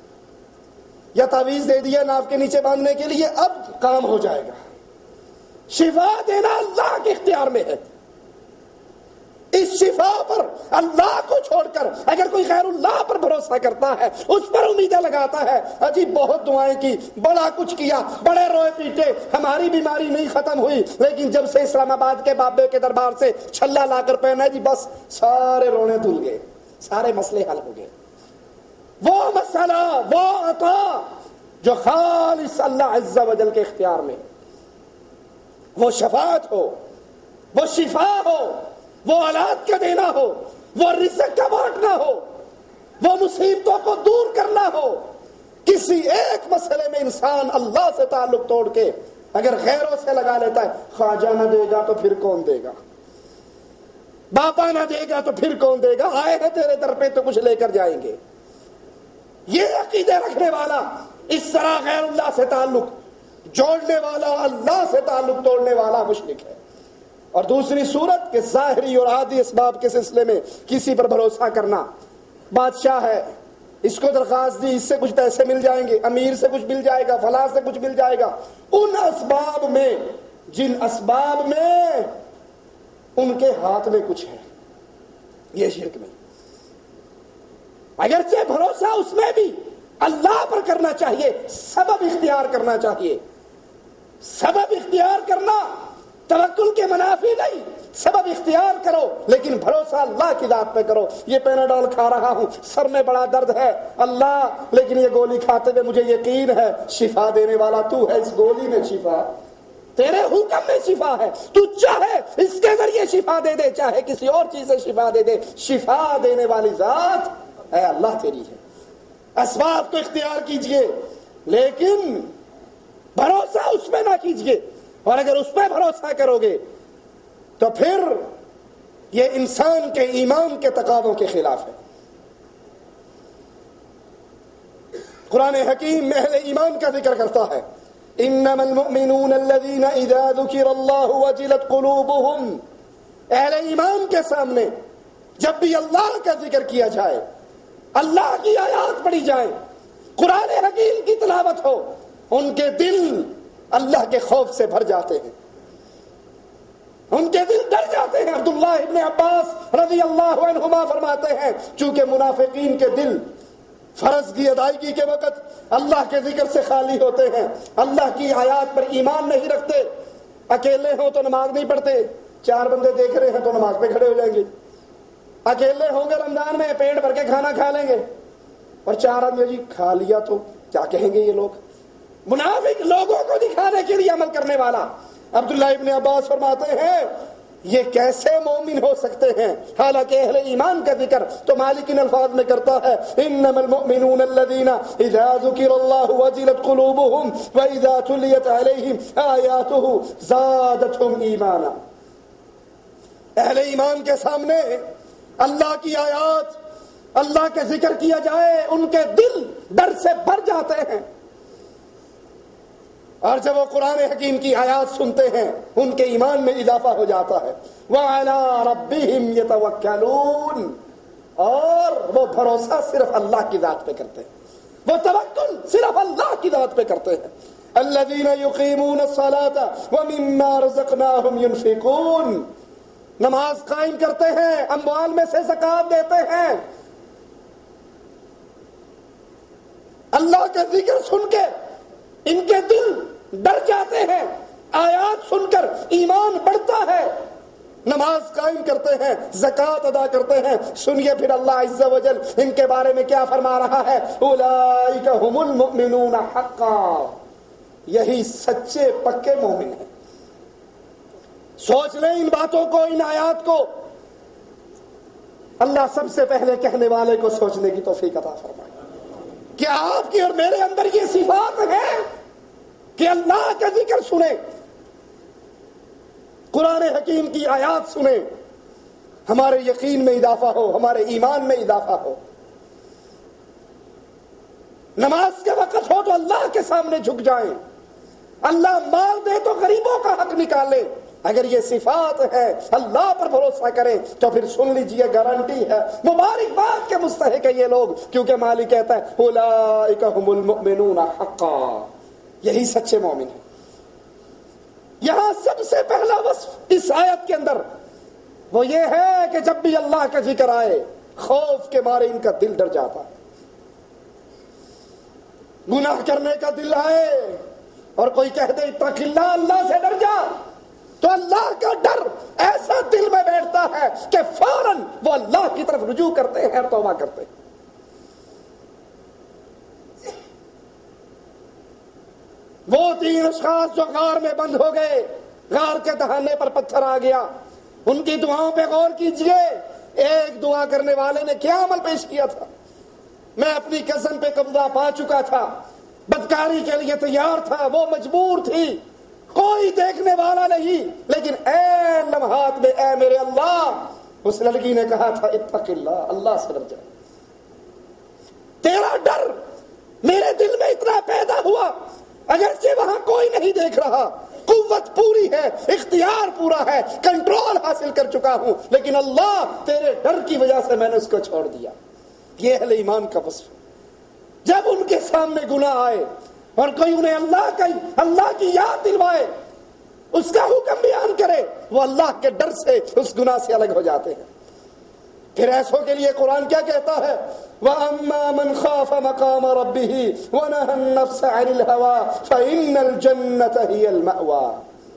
یا تعویذ دے دیا ناف کے نیچے باندھنے کے لیے, اب کام ہو جائے گا. شفا دینا اللہ کے اختیار میں ہے. اس شفا پر اللہ کو چھوڑ کر اگر کوئی غیر اللہ پر بھروسہ کرتا ہے, اس پر امیدیں لگاتا ہے, اجی بہت دعائیں کی, بڑا کچھ کیا, بڑے روئے پیٹے, ہماری بیماری نہیں ختم ہوئی, لیکن جب سے اسلام آباد کے بابے کے دربار سے چھلا لا کر پہنا جی بس سارے رونے دھل گئے, سارے مسئلے حل ہو گئے. وہ مسئلہ, وہ عطا جو خالص اللہ عز و جل کے اختیار میں, وہ شفاعت ہو, وہ شفا ہو, وہ اولاد کا دینا ہو, وہ رزق کا بانٹنا ہو, وہ مصیبتوں کو دور کرنا ہو, کسی ایک مسئلے میں انسان اللہ سے تعلق توڑ کے اگر غیروں سے لگا لیتا ہے, خواجہ نہ دے گا تو پھر کون دے گا, باپا نہ دے گا تو پھر کون دے گا, آئے ہیں تیرے در پہ تو کچھ لے کر جائیں گے, یہ عقیدے رکھنے والا, اس طرح غیر اللہ سے تعلق جوڑنے والا, اللہ سے تعلق توڑنے والا مشرک ہے. اور دوسری صورت کہ ظاہری اور عادی اسباب کے سلسلے میں کسی پر بھروسہ کرنا, بادشاہ ہے, اس کو درخواست دی, اس سے کچھ پیسے مل جائیں گے, امیر سے کچھ مل جائے گا, فلاں سے کچھ مل جائے گا, ان اسباب میں, جن اسباب میں ان کے ہاتھ میں کچھ ہے, یہ شرک نہیں. اگرچہ بھروسہ اس میں بھی اللہ پر کرنا چاہیے, سبب اختیار کرنا چاہیے. سبب اختیار کرنا توکل کے منافی نہیں, سبب اختیار کرو لیکن بھروسہ اللہ کی ذات پہ کرو. یہ پیناڈول کھا رہا ہوں, سر میں بڑا درد ہے, اللہ, لیکن یہ گولی کھاتے ہوئے مجھے یقین ہے شفا دینے والا تو ہے, اس گولی میں شفا, تیرے حکم میں شفا ہے, تو چاہے اس کے ذریعے شفا دے دے, چاہے کسی اور چیز سے شفا دے دے, شفا دینے والی ذات اے اللہ تیری ہے. اسباب تو اختیار کیجئے لیکن بھروسہ اس میں نہ کیجئے, اور اگر اس پہ بھروسہ کرو گے تو پھر یہ انسان کے ایمان کے تقاضوں کے خلاف ہے. قرآن حکیم اہل ایمان کا ذکر کرتا ہے, انما المؤمنون الذين اذا ذكر الله وجلت قلوبهم. اہل ایمان کے سامنے جب بھی اللہ کا ذکر کیا جائے, اللہ کی آیات پڑھی جائے, قرآن حکیم کی تلاوت ہو, ان کے دل اللہ کے خوف سے بھر جاتے ہیں, ان کے دل ڈر جاتے ہیں. عبداللہ ابن عباس رضی اللہ عنہما فرماتے ہیں چونکہ منافقین کے دل فرض کی ادائیگی کے وقت اللہ کے ذکر سے خالی ہوتے ہیں، اللہ کی آیات پر ایمان نہیں رکھتے، اکیلے ہوں تو نماز نہیں پڑھتے، چار بندے دیکھ رہے ہیں تو نماز پہ کھڑے ہو جائیں گے، اکیلے ہوں گے رمضان میں پیٹ بھر کے کھانا کھا لیں گے، اور چار آدمی جی کھا لیا تو کیا کہیں گے یہ لوگ؟ منافق لوگوں کو دکھانے کے لیے عمل کرنے والا۔ عبداللہ ابن عباس فرماتے ہیں یہ کیسے مومن ہو سکتے ہیں، حالانکہ اہل ایمان کا ذکر تو مالک ان الفاظ میں کرتا ہے انما المؤمنون الذين اذا ذكر الله وجلت قلوبهم واذا تليت عليهم آياته زادتهم ایمانا۔ اہل ایمان کے سامنے اللہ کی آیات، اللہ کے ذکر کیا جائے، ان کے دل ڈر سے بھر جاتے ہیں، اور جب وہ قرآن حکیم کی آیات سنتے ہیں ان کے ایمان میں اضافہ ہو جاتا ہے۔ وَعَلَىٰ رَبِّهِمْ يَتَوَكَّلُونَ، اور وہ بھروسہ صرف اللہ کی ذات پہ کرتے ہیں، وہ توکل صرف اللہ کی ذات پہ کرتے ہیں۔ الَّذِينَ يُقِيمُونَ الصَّلَاةَ وَمِمَّا رَزَقْنَاهُمْ يُنْفِقُونَ، نماز قائم کرتے ہیں، اموال میں سے زکوٰۃ دیتے ہیں، اللہ کا ذکر سن کے ان کے دل ڈر جاتے ہیں، آیات سن کر ایمان بڑھتا ہے، نماز قائم کرتے ہیں، زکوٰۃ ادا کرتے ہیں۔ سنیے پھر اللہ عز و جل ان کے بارے میں کیا فرما رہا ہے، اولئک ھم المؤمنون حقا، یہی سچے پکے مومن ہیں۔ سوچ لیں ان باتوں کو، ان آیات کو، اللہ سب سے پہلے کہنے والے کو سوچنے کی توفیق عطا فرمائے۔ کیا آپ کی اور میرے اندر یہ صفات ہیں کہ اللہ کا ذکر سنیں، قرآن حکیم کی آیات سنیں، ہمارے یقین میں اضافہ ہو، ہمارے ایمان میں اضافہ ہو، نماز کے وقت ہو تو اللہ کے سامنے جھک جائیں، اللہ مال دے تو غریبوں کا حق نکالیں۔ اگر یہ صفات ہے، اللہ پر بھروسہ کریں تو پھر سن لیجئے گارنٹی ہے، مبارکباد کے مستحق ہے یہ لوگ، کیونکہ مالک کہتا ہے اولئک ھم المؤمنون حقا، یہی سچے مومن ہیں۔ یہاں سب سے پہلا وصف اس آیت کے اندر وہ یہ ہے کہ جب بھی اللہ کا ذکر آئے خوف کے مارے ان کا دل ڈر جاتا ہے، گناہ کرنے کا دل آئے اور کوئی کہہ دے اتق اللہ، اللہ سے ڈر جا، تو اللہ کا ڈر ایسا دل میں بیٹھتا ہے کہ فوراً وہ اللہ کی طرف رجوع کرتے ہیں اور توبہ کرتے ہیں۔ وہ تین اشخاص جو غار میں بند ہو گئے، غار کے دہانے پر پتھر آ گیا، ان کی دعاؤں پہ غور کیجئے۔ ایک دعا کرنے والے نے کیا عمل پیش کیا تھا، میں اپنی کزن پہ قبضہ پا چکا تھا، بدکاری کے لیے تیار تھا، وہ مجبور تھی، کوئی دیکھنے والا نہیں، لیکن اے لمحات میں اے میرے اللہ، اس لڑکی نے کہا تھا اتق اللہ، اللہ سے ڈر جا۔ تیرا ڈر میرے دل میں اتنا پیدا ہوا، اگرچہ وہاں کوئی نہیں دیکھ رہا، قوت پوری ہے، اختیار پورا ہے، کنٹرول حاصل کر چکا ہوں، لیکن اللہ تیرے ڈر کی وجہ سے میں نے اس کو چھوڑ دیا۔ یہ اہل ایمان کا وصف۔ جب ان کے سامنے گناہ آئے اور کوئی انہیں اللہ کا اللہ کی یاد دلوائے، اس کا حکم بیان کرے، وہ اللہ کے ڈر سے اس گناہ سے الگ ہو جاتے ہیں۔ پھر ایسوں کے لیے قرآن کیا کہتا ہے، وَأَمَّا مَنْ خَافَ مَقَامَ رَبِّهِ وَنَهَى النَّفْسَ عَنِ الْهَوَىٰ فَإِنَّ الْجَنَّةَ هِيَ الْمَأْوَىٰ۔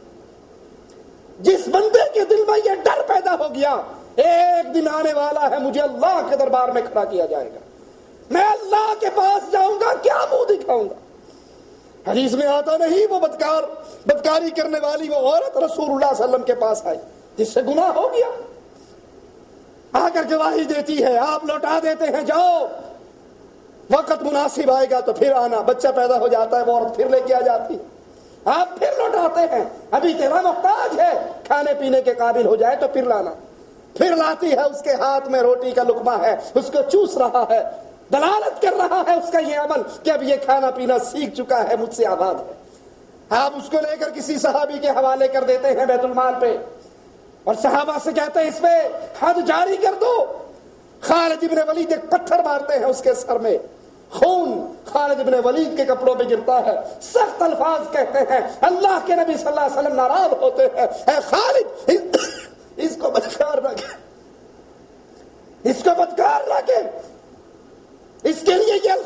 جس بندے کے دل میں یہ ڈر پیدا ہو گیا ایک دن آنے والا ہے مجھے اللہ کے دربار میں کھڑا کیا جائے گا، میں اللہ کے پاس جاؤں گا، کیا منہ دکھاؤں گا؟ حدیث میں آتا نہیں وہ بدکار بدکاری کرنے والی وہ عورت رسول اللہ صلی اللہ علیہ وسلم کے پاس آئی جس سے گناہ ہو گیا، آ کر گواہی دیتی ہے، آپ لوٹا دیتے ہیں، جاؤ، وقت مناسب آئے گا تو پھر آنا، بچہ پیدا ہو جاتا ہے وہ عورت پھر لے کے آ جاتی ہے، آپ پھر لوٹاتے ہیں، ابھی تیرا محتاج ہے، کھانے پینے کے قابل ہو جائے تو پھر لانا، پھر لاتی ہے، اس کے ہاتھ میں روٹی کا لقمہ ہے، اس کو چوس رہا ہے، دلالت کر رہا ہے اس کا یہ عمل کہ اب یہ کھانا پینا سیکھ چکا ہے، مجھ سے آباد ہے۔ آپ اس کو لے کر کسی صحابی کے حوالے کر دیتے ہیں بیت المال پہ، اور صحابہ سے کہتے ہیں اس پہ حد جاری کر دو۔ خالد ابن ولید ایک پتھر مارتے ہیں اس کے سر میں، خون خالد ابن ولید کے کپڑوں پہ گرتا ہے، سخت الفاظ کہتے ہیں، اللہ کے نبی صلی اللہ علیہ وسلم ناراض ہوتے ہیں، اے خالد اس کو بدکار نہ کہ اس کو بدکار نہ کہ اس کے لیے یہ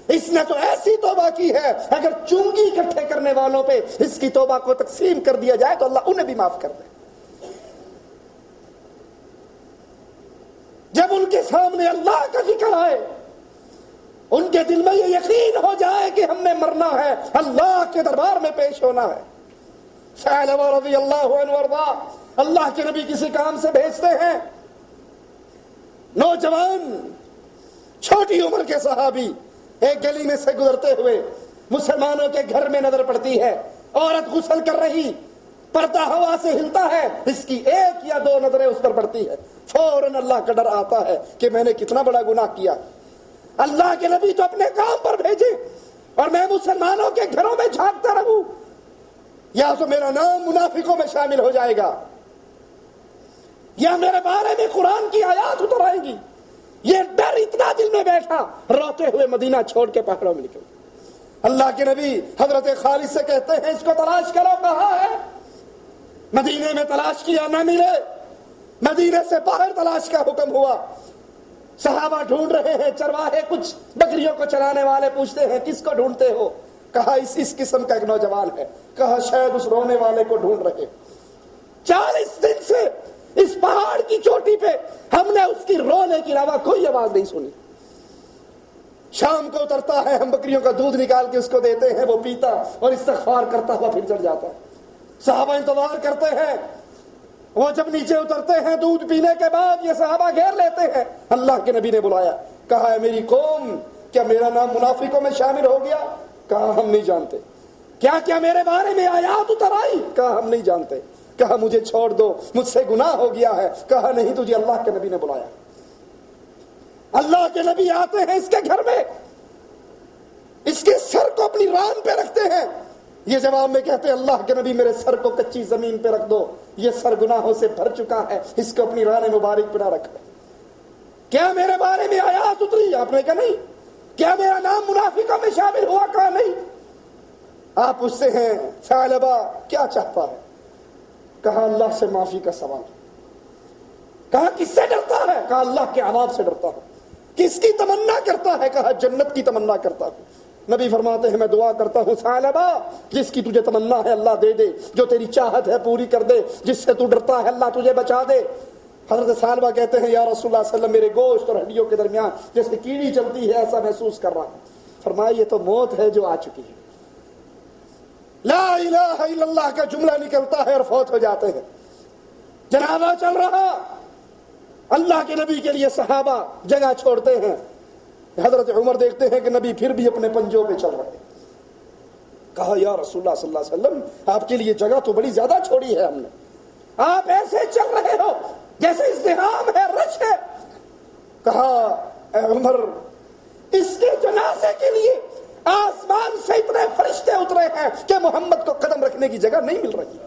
اس نے تو ایسی توبہ کی ہے اگر چنگی اکٹھے کرنے والوں پہ اس کی توبہ کو تقسیم کر دیا جائے تو اللہ انہیں بھی معاف کر دے. جب ان کے سامنے اللہ کا ذکر آئے ان کے دل میں یہ یقین ہو جائے کہ ہم نے مرنا ہے, اللہ کے دربار میں پیش ہونا ہے. ثعلبہ رضی اللہ عنہ وارضا اللہ کے نبی کسی کام سے بھیجتے ہیں, نوجوان چھوٹی عمر کے صحابی ایک گلی میں سے گزرتے ہوئے مسلمانوں کے گھر میں نظر پڑتی ہے, عورت غسل کر رہی, پردہ ہوا سے ہلتا ہے, اس کی ایک یا دو نظریں اس پر پڑتی ہے, فوراً اللہ کا ڈر آتا ہے کہ میں نے کتنا بڑا گناہ کیا. اللہ کے نبی تو اپنے کام پر بھیجے اور میں مسلمانوں کے گھروں میں جھانکتا رہوں, یا تو میرا نام منافقوں میں شامل ہو جائے گا یا میرے بارے میں قرآن کی آیات اتر آئیں گی. یہ ڈر اتنا دل میں بیٹھا, روتے ہوئے مدینہ چھوڑ کے پہاڑوں میں نکل. اللہ کے نبی حضرت خالد سے کہتے ہیں اس کو تلاش کرو, کہاں ہے؟ مدینے میں تلاش کیا, نہ ملے. مدینے سے باہر تلاش کا حکم ہوا. صحابہ ڈھونڈ رہے ہیں, چرواہے کچھ بکریوں کو چرانے والے پوچھتے ہیں کس کو ڈھونڈتے ہو؟ کہا اس اس قسم کا ایک نوجوان ہے. کہا شاید اس رونے والے کو ڈھونڈ رہے. چالیس دن سے اس پہاڑ کی چوٹی پہ ہم نے اس کی رونے کے علاوہ کوئی آواز نہیں سنی. شام کو اترتا ہے, ہم بکریوں کا دودھ نکال کے اس کو دیتے ہیں, وہ پیتا اور استغفار کرتا ہوا پھر چڑھ جاتا ہے. صحابہ انتظار کرتے ہیں, وہ جب نیچے اترتے ہیں دودھ پینے کے بعد یہ صحابہ گھیر لیتے ہیں. اللہ کے نبی نے بلایا, کہا ہے میری قوم کیا میرا نام منافقوں میں شامل ہو گیا؟ کہا ہم نہیں جانتے. کیا کیا میرے بارے میں آیات اتر آئی؟ کہا ہم نہیں جانتے. کہا مجھے چھوڑ دو, مجھ سے گناہ ہو گیا ہے. کہا نہیں, تجھے اللہ کے نبی نے بلایا. اللہ کے نبی آتے ہیں اس کے گھر میں, اس کے سر کو اپنی ران پہ رکھتے ہیں. یہ جواب میں کہتے ہیں اللہ کے نبی میرے سر کو کچی زمین پہ رکھ دو, یہ سر گناہوں سے بھر چکا ہے, اس کو اپنی ران مبارک پہ نہ رکھو. کیا میرے بارے میں آیات اتری؟ آپ نے کہا نہیں. کیا میرا نام منافقوں میں شامل ہوا؟ کہا نہیں. آپ پوچھتے ہیں ثعلبہ کیا چاہتا ہے؟ کہا اللہ سے معافی کا سوال. کہا کس سے ڈرتا ہے؟ کہا اللہ کے عذاب سے ڈرتا ہوں. کس کی تمنا کرتا ہے؟ کہا جنت کی تمنا کرتا ہوں. نبی فرماتے ہیں میں دعا کرتا ہوں ثعلبہ جس کی تجھے تمنا ہے اللہ دے دے, جو تیری چاہت ہے پوری کر دے, جس سے تو ڈرتا ہے اللہ تجھے بچا دے. حضرت ثعلبہ کہتے ہیں یا رسول اللہ صلی اللہ علیہ وسلم میرے گوشت اور ہڈیوں کے درمیان جیسے کیڑی چلتی ہے ایسا محسوس کر رہا ہوں. فرمایا یہ تو موت ہے جو آ چکی ہے. لا الہ الا اللہ کا جملہ نکلتا ہے اور فوت ہو جاتے ہیں. جنازہ چل رہا, اللہ کے نبی کے لیے صحابہ جگہ چھوڑتے ہیں. حضرت عمر دیکھتے ہیں کہ نبی پھر بھی اپنے پنجوں پہ چل رہے. کہا یا رسول اللہ صلی اللہ علیہ وسلم آپ کے لیے جگہ تو بڑی زیادہ چھوڑی ہے ہم نے, آپ ایسے چل رہے ہو جیسے ازدحام ہے, رش ہے. کہا اے عمر اس کے جنازے کے لیے آسمان سے اتنے فرشتے اترے ہیں کہ محمد کو قدم رکھنے کی جگہ نہیں مل رہی.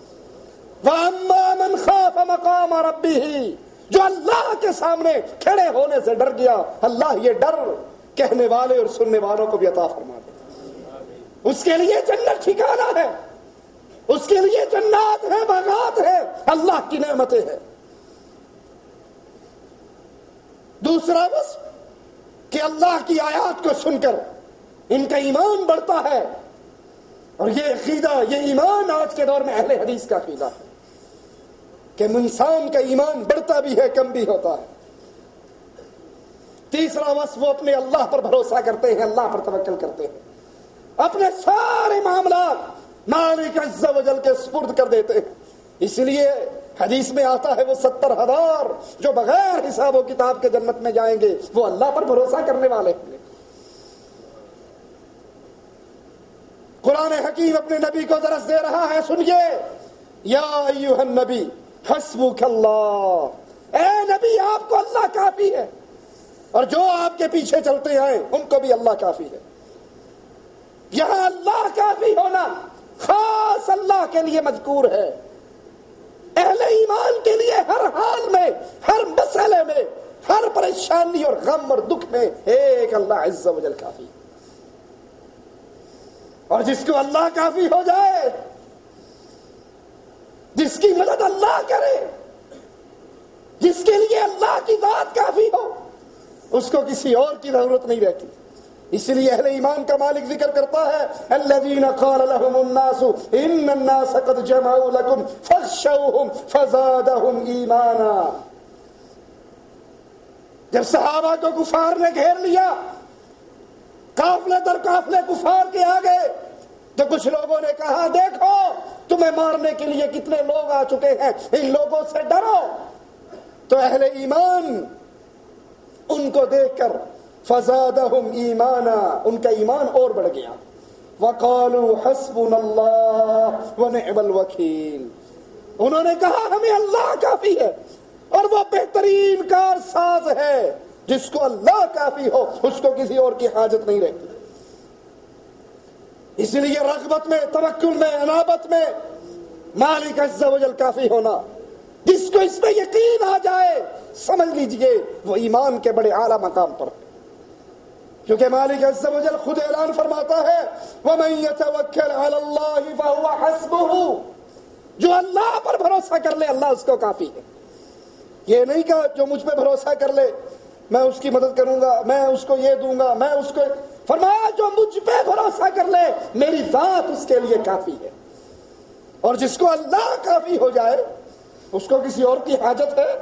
وَأَمَّا مَنْ خَافَ مَقَامَ رَبِّهِ جو اللہ کے سامنے کھڑے ہونے سے ڈر گیا, اللہ یہ ڈر کہنے والے اور سننے والوں کو بھی عطا فرما دے. اس کے لیے جنت ٹھکانہ ہے, اس کے لیے جنات ہے, باغات ہے, اللہ کی نعمتیں ہیں. دوسرا بس کہ اللہ کی آیات کو سن کر ان کا ایمان بڑھتا ہے, اور یہ عقیدہ یہ ایمان آج کے دور میں اہل حدیث کا عقیدہ ہے کہ انسان کا ایمان بڑھتا بھی ہے کم بھی ہوتا ہے. تیسرا وصف وہ اپنے اللہ پر بھروسہ کرتے ہیں, اللہ پر توکل کرتے ہیں, اپنے سارے معاملات مالک عز و جل کے سپرد کر دیتے ہیں. اس لیے حدیث میں آتا ہے وہ ستر ہزار جو بغیر حساب و کتاب کے جنت میں جائیں گے وہ اللہ پر بھروسہ کرنے والے ہوں گے. قرآن حکیم اپنے نبی کو درس دے رہا ہے, سنیے یا ایھا النبی حسبک اللہ, اے نبی آپ کو اللہ کافی ہے, اور جو آپ کے پیچھے چلتے ہیں ان کو بھی اللہ کافی ہے. یہاں اللہ کافی ہونا خاص اللہ کے لیے مذکور ہے. اہل ایمان کے لیے ہر حال میں, ہر مسئلے میں, ہر پریشانی اور غم اور دکھ میں ایک اللہ عز و جل کافی. اور جس کو اللہ کافی ہو جائے, جس کی مدد اللہ کرے, جس کے لیے اللہ کی ذات کافی ہو, اس کو کسی اور کی ضرورت نہیں رہتی. اس لیے اہل ایمان کا مالک ذکر کرتا ہے الذین قال لهم الناس ان الناس قد جمعوا لكم فاخشوهم فزادهم ایمانا. جب صحابہ کو کفار نے گھیر لیا، قافلے در قافلے کفار کے آگے، تو کچھ لوگوں نے کہا دیکھو تمہیں مارنے کے لیے کتنے لوگ آ چکے ہیں، ان لوگوں سے ڈرو. تو اہل ایمان ان کو دیکھ کر فزادہم ایمانا، ان کا ایمان اور بڑھ گیا. وقالوا حسبنا اللہ ونعم الوکیل، انہوں نے کہا ہمیں اللہ کافی ہے اور وہ بہترین کار ساز ہے. جس کو اللہ کافی ہو اس کو کسی اور کی حاجت نہیں رہتی. اس لیے رغبت میں، توکل میں، انابت میں مالک عز و جل کافی ہونا. جس کو اس میں یقین آ جائے سمجھ لیجئے وہ ایمان کے بڑے اعلیٰ مقام پر، کیونکہ مالک عز و جل خود اعلان فرماتا ہے وَمَن يَتَوَكَّلْ عَلَى اللَّهِ فَهُوَ حَسْبُهُ، جو اللہ پر بھروسہ کر لے اللہ اس کو کافی ہے. یہ نہیں کہ جو مجھ پہ بھروسہ کر لے میں اس کی مدد کروں گا، میں اس کو یہ دوں گا، میں اس کو، فرمایا جو مجھ پہ بھروسہ کر لے میری ذات اس کے لیے کافی ہے. اور جس کو اللہ کافی ہو جائے اس کو کسی اور کی حاجت ہے؟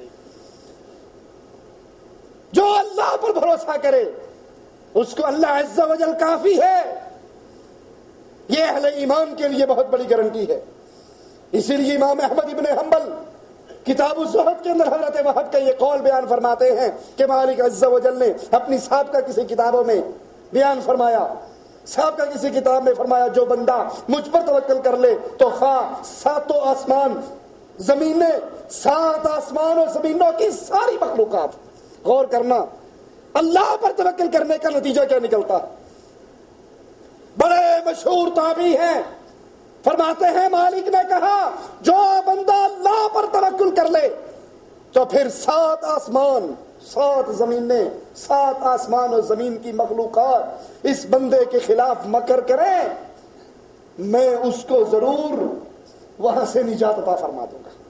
جو اللہ پر بھروسہ کرے اس کو اللہ عز و جل کافی ہے. یہ اہل ایمان کے لیے بہت بڑی گارنٹی ہے. اسی لیے امام احمد ابن حنبل کتاب الزہد کے اندر حضرت وہب کا یہ قول بیان فرماتے ہیں کہ مالک عز و جل نے اپنی سابقہ کسی کتابوں میں بیان فرمایا، سابقہ کسی کتاب میں فرمایا جو بندہ مجھ پر توکل کر لے تو خواہ ساتوں آسمان زمینیں، سات آسمان اور زمینوں کی ساری مخلوقات، غور کرنا اللہ پر توکل کرنے کا نتیجہ کیا نکلتا. بڑے مشہور تابعی ہیں، فرماتے ہیں مالک نے کہا جو بندہ اللہ پر توکل کر لے تو پھر سات آسمان، سات زمینیں، سات آسمان اور زمین کی مخلوقات اس بندے کے خلاف مکر کریں، میں اس کو ضرور وہاں سے نجات عطا فرما دوں گا.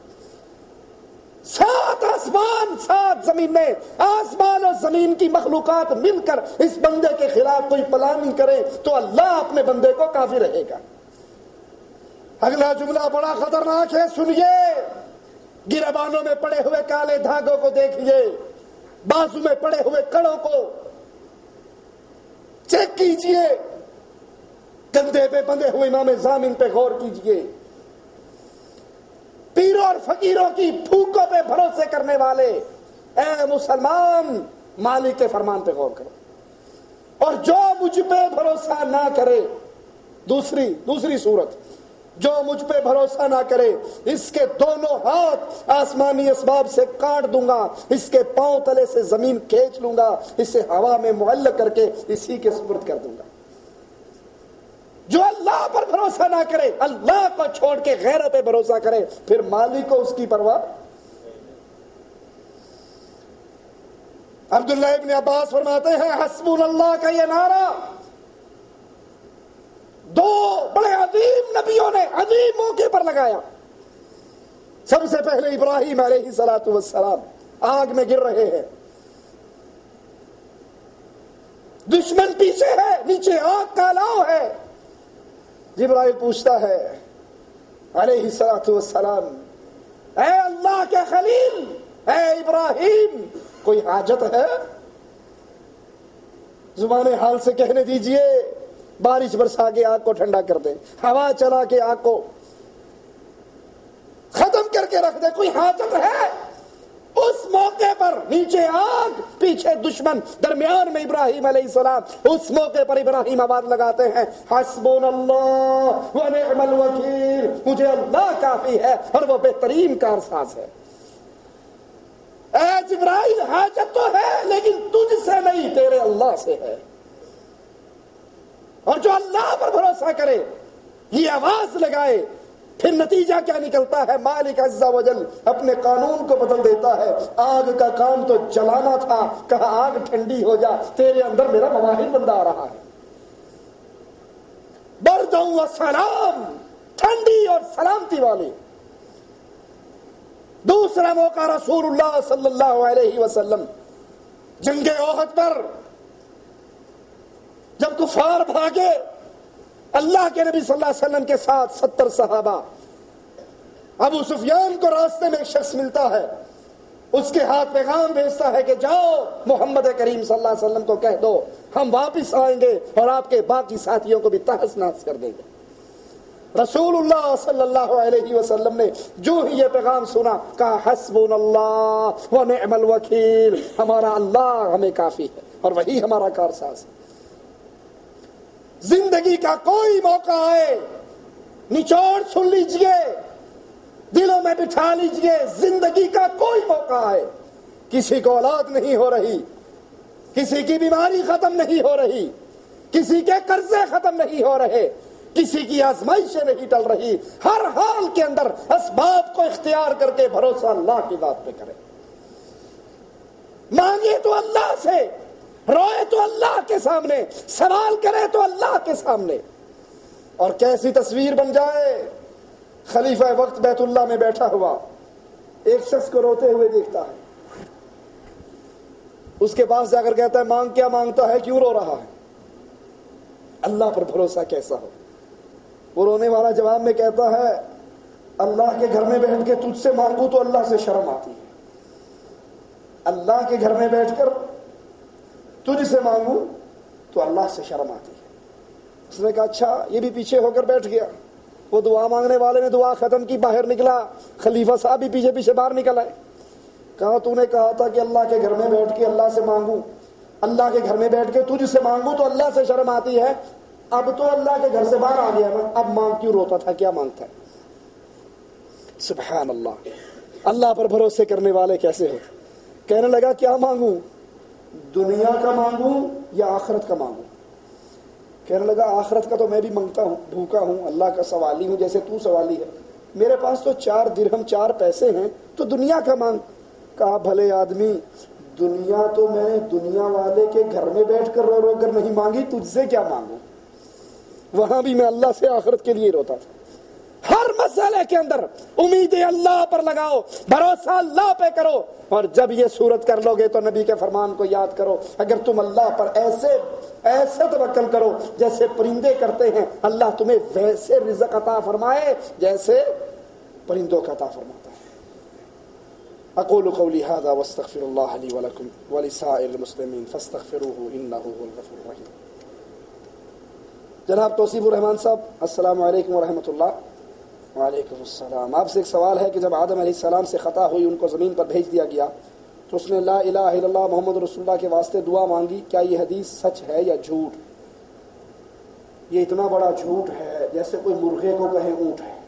سات آسمان، سات زمینیں، آسمان اور زمین کی مخلوقات مل کر اس بندے کے خلاف کوئی پلاننگ کرے تو اللہ اپنے بندے کو کافی رہے گا. اگلا جملہ بڑا خطرناک ہے، سنیے. گریبانوں میں پڑے ہوئے کالے دھاگوں کو دیکھیے، بازو میں پڑے ہوئے کڑوں کو چیک کیجئے، کندھے پہ بندھے ہوئے امام ضامن پہ غور کیجئے، پیروں اور فقیروں کی پھوکوں پہ بھروسے کرنے والے، اے مسلمان مالک کے فرمان پہ غور کرو. اور جو مجھ پہ بھروسہ نہ کرے، دوسری دوسری صورت، جو مجھ پہ بھروسہ نہ کرے اس کے دونوں ہاتھ آسمانی اسباب سے کاٹ دوں گا، اس کے پاؤں تلے سے زمین کھینچ لوں گا، اسے ہوا میں معلق کر کے اسی کے سپرد کر دوں گا. جو اللہ پر بھروسہ نہ کرے، اللہ کو چھوڑ کے غیروں پہ بھروسہ کرے، پھر مالک کو اس کی پرواہ. عبداللہ ابن عباس فرماتے ہیں حسبنا اللہ کا یہ نعرہ دو بڑے عظیم نبیوں نے عظیم موقع پر لگایا. سب سے پہلے ابراہیم علیہ الصلوۃ والسلام آگ میں گر رہے ہیں، دشمن پیچھے ہے، نیچے آگ کا لاؤ ہے. جبرائیل پوچھتا ہے علیہ الصلوۃ والسلام اے اللہ کے خلیل، اے ابراہیم کوئی حاجت ہے؟ زبان حال سے کہنے دیجئے بارش برسا کے آگ کو ٹھنڈا کر دے، ہوا چلا کے آگ کو ختم کر کے رکھ دے، کوئی حاجت ہے؟ اس موقع پر نیچے آگ، پیچھے دشمن، درمیان میں ابراہیم علیہ السلام. اس موقع پر ابراہیم آواز لگاتے ہیں حسبنا اللہ ونعم الوکیل، مجھے اللہ کافی ہے اور وہ بہترین کارساز ہے. اے جبرائیل حاجت تو ہے لیکن تجھ سے نہیں، تیرے اللہ سے ہے. اور جو اللہ پر بھروسہ کرے یہ آواز لگائے، پھر نتیجہ کیا نکلتا ہے؟ مالک عز و جل اپنے قانون کو بدل دیتا ہے. آگ کا کام تو جلانا تھا، کہا آگ ٹھنڈی ہو جا، تیرے اندر میرا مواہب بندہ آ رہا ہے. بردوں و سلام، ٹھنڈی اور سلامتی والی. دوسرا موقع رسول اللہ صلی اللہ علیہ وسلم جنگ احد پر کفار بھاگے، اللہ کے نبی صلی اللہ علیہ وسلم کے ساتھ ستر صحابہ، ابو سفیان کو راستے میں ایک شخص ملتا ہے، اس کے ہاتھ پیغام بھیجتا ہے کہ جاؤ محمد کریم صلی اللہ علیہ وسلم کو کہہ دو ہم واپس آئیں گے اور آپ کے باقی ساتھیوں کو بھی تہس نہس کر دیں گے۔ رسول اللہ صلی اللہ علیہ وسلم نے جو ہی یہ پیغام سنا کہا حسبنا اللہ و نعم الوکیل، ہمارا اللہ ہمیں کافی ہے اور وہی ہمارا کارساز ہے۔ زندگی کا کوئی موقع آئے نچوڑ سن لیجئے، دلوں میں بٹھا لیجئے، زندگی کا کوئی موقع آئے، کسی کو اولاد نہیں ہو رہی، کسی کی بیماری ختم نہیں ہو رہی، کسی کے قرضے ختم نہیں ہو رہے، کسی کی آزمائشیں نہیں ٹل رہی، ہر حال کے اندر اسباب کو اختیار کر کے بھروسہ اللہ کی ذات پہ کرے، مانگے تو اللہ سے، روئے تو اللہ کے سامنے، سوال کرے تو اللہ کے سامنے۔ اور کیسی تصویر بن جائے، خلیفہ وقت بیت اللہ میں بیٹھا ہوا ایک شخص کو روتے ہوئے دیکھتا ہے، اس کے پاس جا کر کہتا ہے مانگ کیا مانگتا ہے، کیوں رو رہا ہے، اللہ پر بھروسہ کیسا ہو۔ وہ رونے والا جواب میں کہتا ہے اللہ کے گھر میں بیٹھ کے تجھ سے مانگوں تو اللہ سے شرم آتی ہے، اللہ کے گھر میں بیٹھ کر تجھ سے مانگوں تو اللہ سے شرم آتی ہے۔ اس نے کہا اچھا، یہ بھی پیچھے ہو کر بیٹھ گیا۔ وہ دعا مانگنے والے نے دعا ختم کی، باہر نکلا، خلیفہ صاحب بھی پیچھے پیچھے باہر نکل آئے۔ کہا تو نے کہا تھا کہ اللہ کے گھر میں بیٹھ کے اللہ سے مانگوں، اللہ کے گھر میں بیٹھ کے تجھ سے مانگوں تو اللہ سے شرم آتی ہے، اب تو اللہ کے گھر سے باہر آ گیا نا، اب مانگ کیوں روتا تھا، کیا مانگتا ہے؟ سبحان اللہ، اللہ پر بھروسے کرنے والے کیسے ہوتے۔ کہنے لگا کیا مانگوں، دنیا کا مانگوں یا آخرت کا مانگوں؟ کہنے لگا آخرت کا تو میں بھی مانگتا ہوں، بھوکا ہوں، اللہ کا سوالی ہوں جیسے تو سوالی ہے، میرے پاس تو چار درہم چار پیسے ہیں، تو دنیا کا مانگ۔ کہا بھلے آدمی، دنیا تو میں نے دنیا والے کے گھر میں بیٹھ کر رو رو کر نہیں مانگی، تجھ سے کیا مانگوں؟ وہاں بھی میں اللہ سے آخرت کے لیے روتا تھا۔ ہر مسئلے کے اندر امیدیں اللہ پر لگاؤ، بھروسہ اللہ پہ کرو، اور جب یہ صورت کر لو گے تو نبی کے فرمان کو یاد کرو، اگر تم اللہ پر ایسے ایسے توکل کرو جیسے پرندے کرتے ہیں، اللہ تمہیں ویسے رزق عطا فرمائے جیسے پرندوں کا عطا فرماتا ہے۔ اقول قولی ھذا واستغفر اللہ لی ولکم ولسائر المسلمین فاستغفروہ انہ ھو الغفور الرحیم۔ جناب توصیف الرحمان صاحب، السلام علیکم ورحمۃ اللہ۔ وعلیکم السلام۔ آپ سے ایک سوال ہے کہ جب آدم علیہ السلام سے خطا ہوئی، ان کو زمین پر بھیج دیا گیا تو اس نے لا الہ الا اللہ محمد رسول اللہ کے واسطے دعا مانگی، کیا یہ حدیث سچ ہے یا جھوٹ؟ یہ اتنا بڑا جھوٹ ہے جیسے کوئی مرغے کو کہے اونٹ ہے۔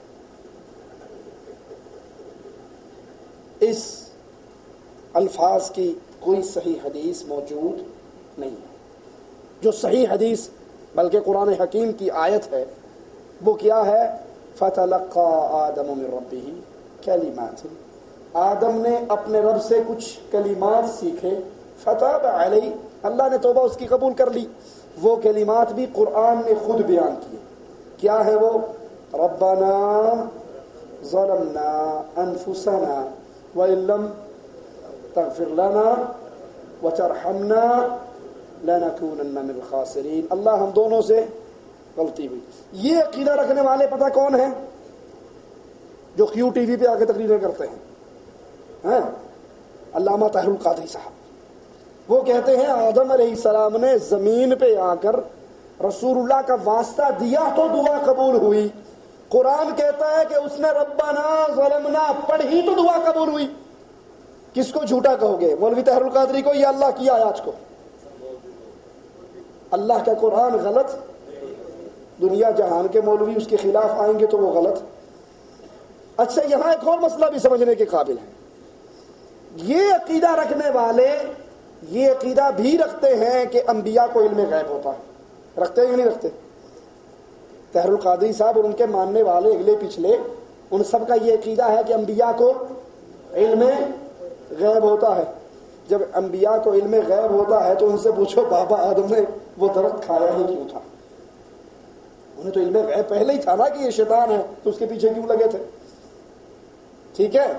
اس الفاظ کی کوئی صحیح حدیث موجود نہیں ہے۔ جو صحیح حدیث بلکہ قرآن حکیم کی آیت ہے وہ کیا ہے؟ فَتَلَقَّى آدَمُ مِن رَبِّهِ كَلِمَاتٍ، آدم نے اپنے رب سے کچھ کلمات سیکھے، فَتَابَ عَلَيْهِ، اللہ نے توبہ اس کی قبول کر لی۔ وہ کلمات بھی قرآن نے خود بیان کیے۔ کیا ہے وہ؟ ربنا ظلمنا انفسنا وَإِن لَّمْ تَغْفِرْ لَنَا وَتَرْحَمْنَا لَنَكُونَنَّ مِنَ الْخَاسِرِينَ، اللہ ہم دونوں سے غلطی ہوئی۔ یہ عقیدہ رکھنے والے پتہ کون ہیں؟ جو کیو ٹی وی پہ آ کے تقریریں کرتے ہیں، ہاں، علامہ طاہر القادری صاحب۔ وہ کہتے ہیں آدم علیہ السلام نے زمین پہ آ کر رسول اللہ کا واسطہ دیا تو دعا قبول ہوئی۔ قرآن کہتا ہے کہ اس نے ربنا ظلمنا پڑھی تو دعا قبول ہوئی۔ کس کو جھوٹا کہو گے، مولوی طاہر القادری کو یا اللہ کی آیات کو؟ اللہ کا قرآن غلط، دنیا جہان کے مولوی اس کے خلاف آئیں گے تو وہ غلط۔ اچھا، یہاں ایک اور مسئلہ بھی سمجھنے کے قابل ہے۔ یہ عقیدہ رکھنے والے یہ عقیدہ بھی رکھتے ہیں کہ انبیاء کو علم غیب ہوتا ہے، رکھتے ہیں یا نہیں رکھتے؟ طاہر القادری صاحب اور ان کے ماننے والے اگلے پچھلے، ان سب کا یہ عقیدہ ہے کہ انبیاء کو علم غیب ہوتا ہے۔ جب انبیاء کو علم غیب ہوتا ہے تو ان سے پوچھو بابا آدم نے وہ درخت کھایا ہی کیوں تھا؟ انہیں تو علم غیب پہلے ہی تھا نا کہ یہ شیطان ہے، تو اس کے پیچھے کیوں لگے تھے؟ ٹھیک ہے،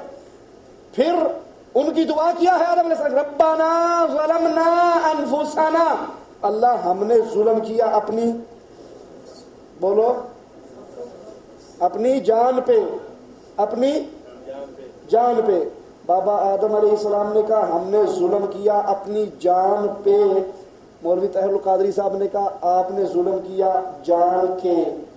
پھر ان کی دعا کیا ہے آدم علیہ السلام؟ ربنا ظلمنا انفسنا، اللہ ہم نے ظلم کیا اپنی، بولو، اپنی جان پہ، اپنی جان پہ۔ بابا آدم علیہ السلام نے کہا ہم نے ظلم کیا اپنی جان پہ، مولوی طاہر القادری صاحب نے کہا آپ نے ظلم کیا جان کے۔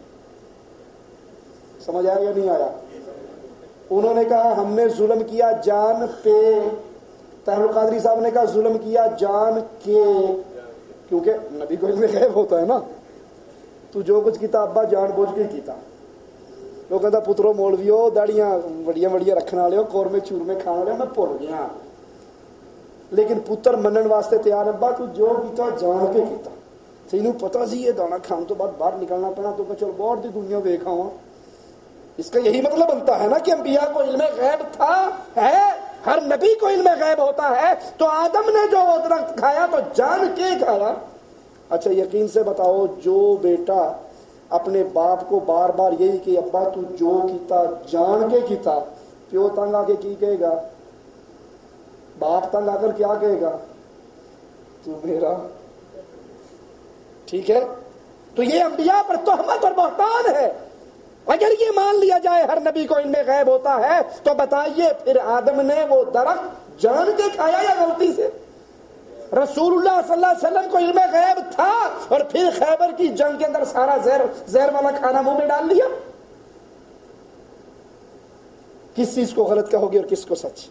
سمجھ آیا یا نہیں آیا؟ انہوں نے کہا ہم نے ظلم کیا جان پہ، طاہر القادری صاحب نے کہا ظلم کیا جان کے، کیونکہ نبی کو علم غیب ہوتا ہے نا۔ تو جو کچھ کیتا ابا جان بوجھ کے کیتا۔ وہ کہتا پترو مولویو داڑیاں بڑیاں بڑیاں رکھنے والے ہو، قورمے چورمے کھانے والے، میں بھول گیا، لیکن پتر منن واسطے تیار ابا تو جو کیتا جان کے کیتا، تینوں پتا سی یہ دانا کھان تو بعد باہر نکلنا پڑنا، تو کہ چل باہر دی دنیا دیکھا ہوں۔ اس کا یہی مطلب بنتا ہے نا کہ انبیاء کو علم غیب تھا، ہے، ہر نبی کو علم غیب ہوتا ہے۔ تو آدم نے جو وہ درخت کھایا تو جان کے کھایا۔ اچھا یقین سے بتاؤ جو بیٹا اپنے باپ کو بار بار یہی کہ ابا تو جو کیتا جان کے کیتا، پیو تنگ آ کے کی کہے گا؟ باپ تنگ آ کر کیا کہے گا؟ تو میرا ٹھیک ہے۔ تو یہ انبیاء پر تہمت اور بہتان ہے۔ اگر یہ مان لیا جائے ہر نبی کو علم غیب ہوتا ہے تو بتائیے پھر آدم نے وہ درخت جان کے کھایا یا غلطی سے؟ رسول اللہ صلی اللہ علیہ وسلم کو علم غیب تھا اور پھر خیبر کی جنگ کے اندر سارا زہر زہر والا کھانا منہ میں ڈال لیا۔ کس چیز کو غلط کہو گے اور کس کو سچ؟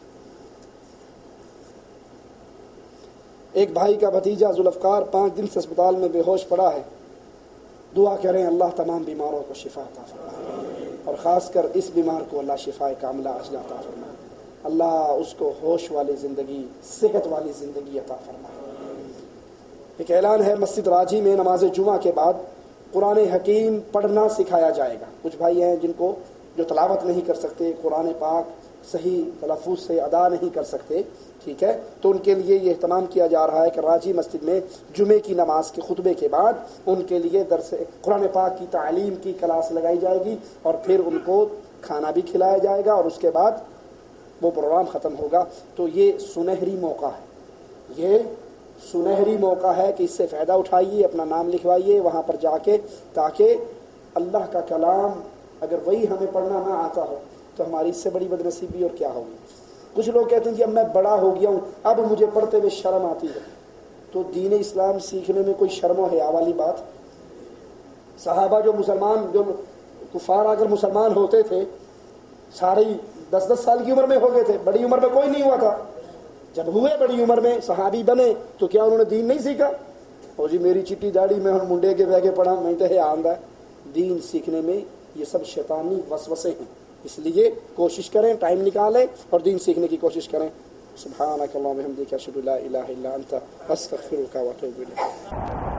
ایک بھائی کا بھتیجا ذوالفقار پانچ دن سے اسپتال میں بے ہوش پڑا ہے، دعا کریں اللہ تمام بیماروں کو شفا عطا فرمائے، اور خاص کر اس بیمار کو اللہ شفاء کاملہ عاجلہ عطا فرمائے، اللہ اس کو ہوش والی زندگی، صحت والی زندگی عطا فرمائے۔ ایک اعلان ہے، مسجد راجی میں نماز جمعہ کے بعد قرآن حکیم پڑھنا سکھایا جائے گا۔ کچھ بھائی ہیں جن کو جو تلاوت نہیں کر سکتے، قرآن پاک صحیح تلفظ سے ادا نہیں کر سکتے، ٹھیک ہے، تو ان کے لیے یہ اہتمام کیا جا رہا ہے کہ راجی مسجد میں جمعے کی نماز کے خطبے کے بعد ان کے لیے درس قرآن پاک کی تعلیم کی کلاس لگائی جائے گی، اور پھر ان کو کھانا بھی کھلایا جائے گا، اور اس کے بعد وہ پروگرام ختم ہوگا۔ تو یہ سنہری موقع ہے، یہ سنہری موقع ہے کہ اس سے فائدہ اٹھائیے، اپنا نام لکھوائیے وہاں پر جا کے، تاکہ اللہ کا کلام اگر وہی ہمیں پڑھنا نہ آتا ہو تو ہماری اس سے بڑی بدنصیبی اور کیا ہوگی۔ کچھ لوگ کہتے ہیں کہ اب میں بڑا ہو گیا ہوں، اب مجھے پڑھتے ہوئے شرم آتی ہے۔ تو دین اسلام سیکھنے میں کوئی شرم و حیا والی بات؟ صحابہ جو مسلمان، جو کفار اگر مسلمان ہوتے تھے، سارے دس دس سال کی عمر میں ہو گئے تھے، بڑی عمر میں کوئی نہیں ہوا تھا۔ جب ہوئے بڑی عمر میں صحابی بنے تو کیا انہوں نے دین نہیں سیکھا؟ اور جی میری چٹی داڑھی میں ہوں منڈے کے بہ کے پڑھا، میں تو ہے آندہ۔ دین سیکھنے میں یہ سب شیطانی وسوسے ہیں، اس لیے کوشش کریں، ٹائم نکالیں اور دین سیکھنے کی کوشش کریں۔ سبحانک اللہم و بحمدک، اشہد ان لا الہ الا انت، استغفرک و اتوب الیک۔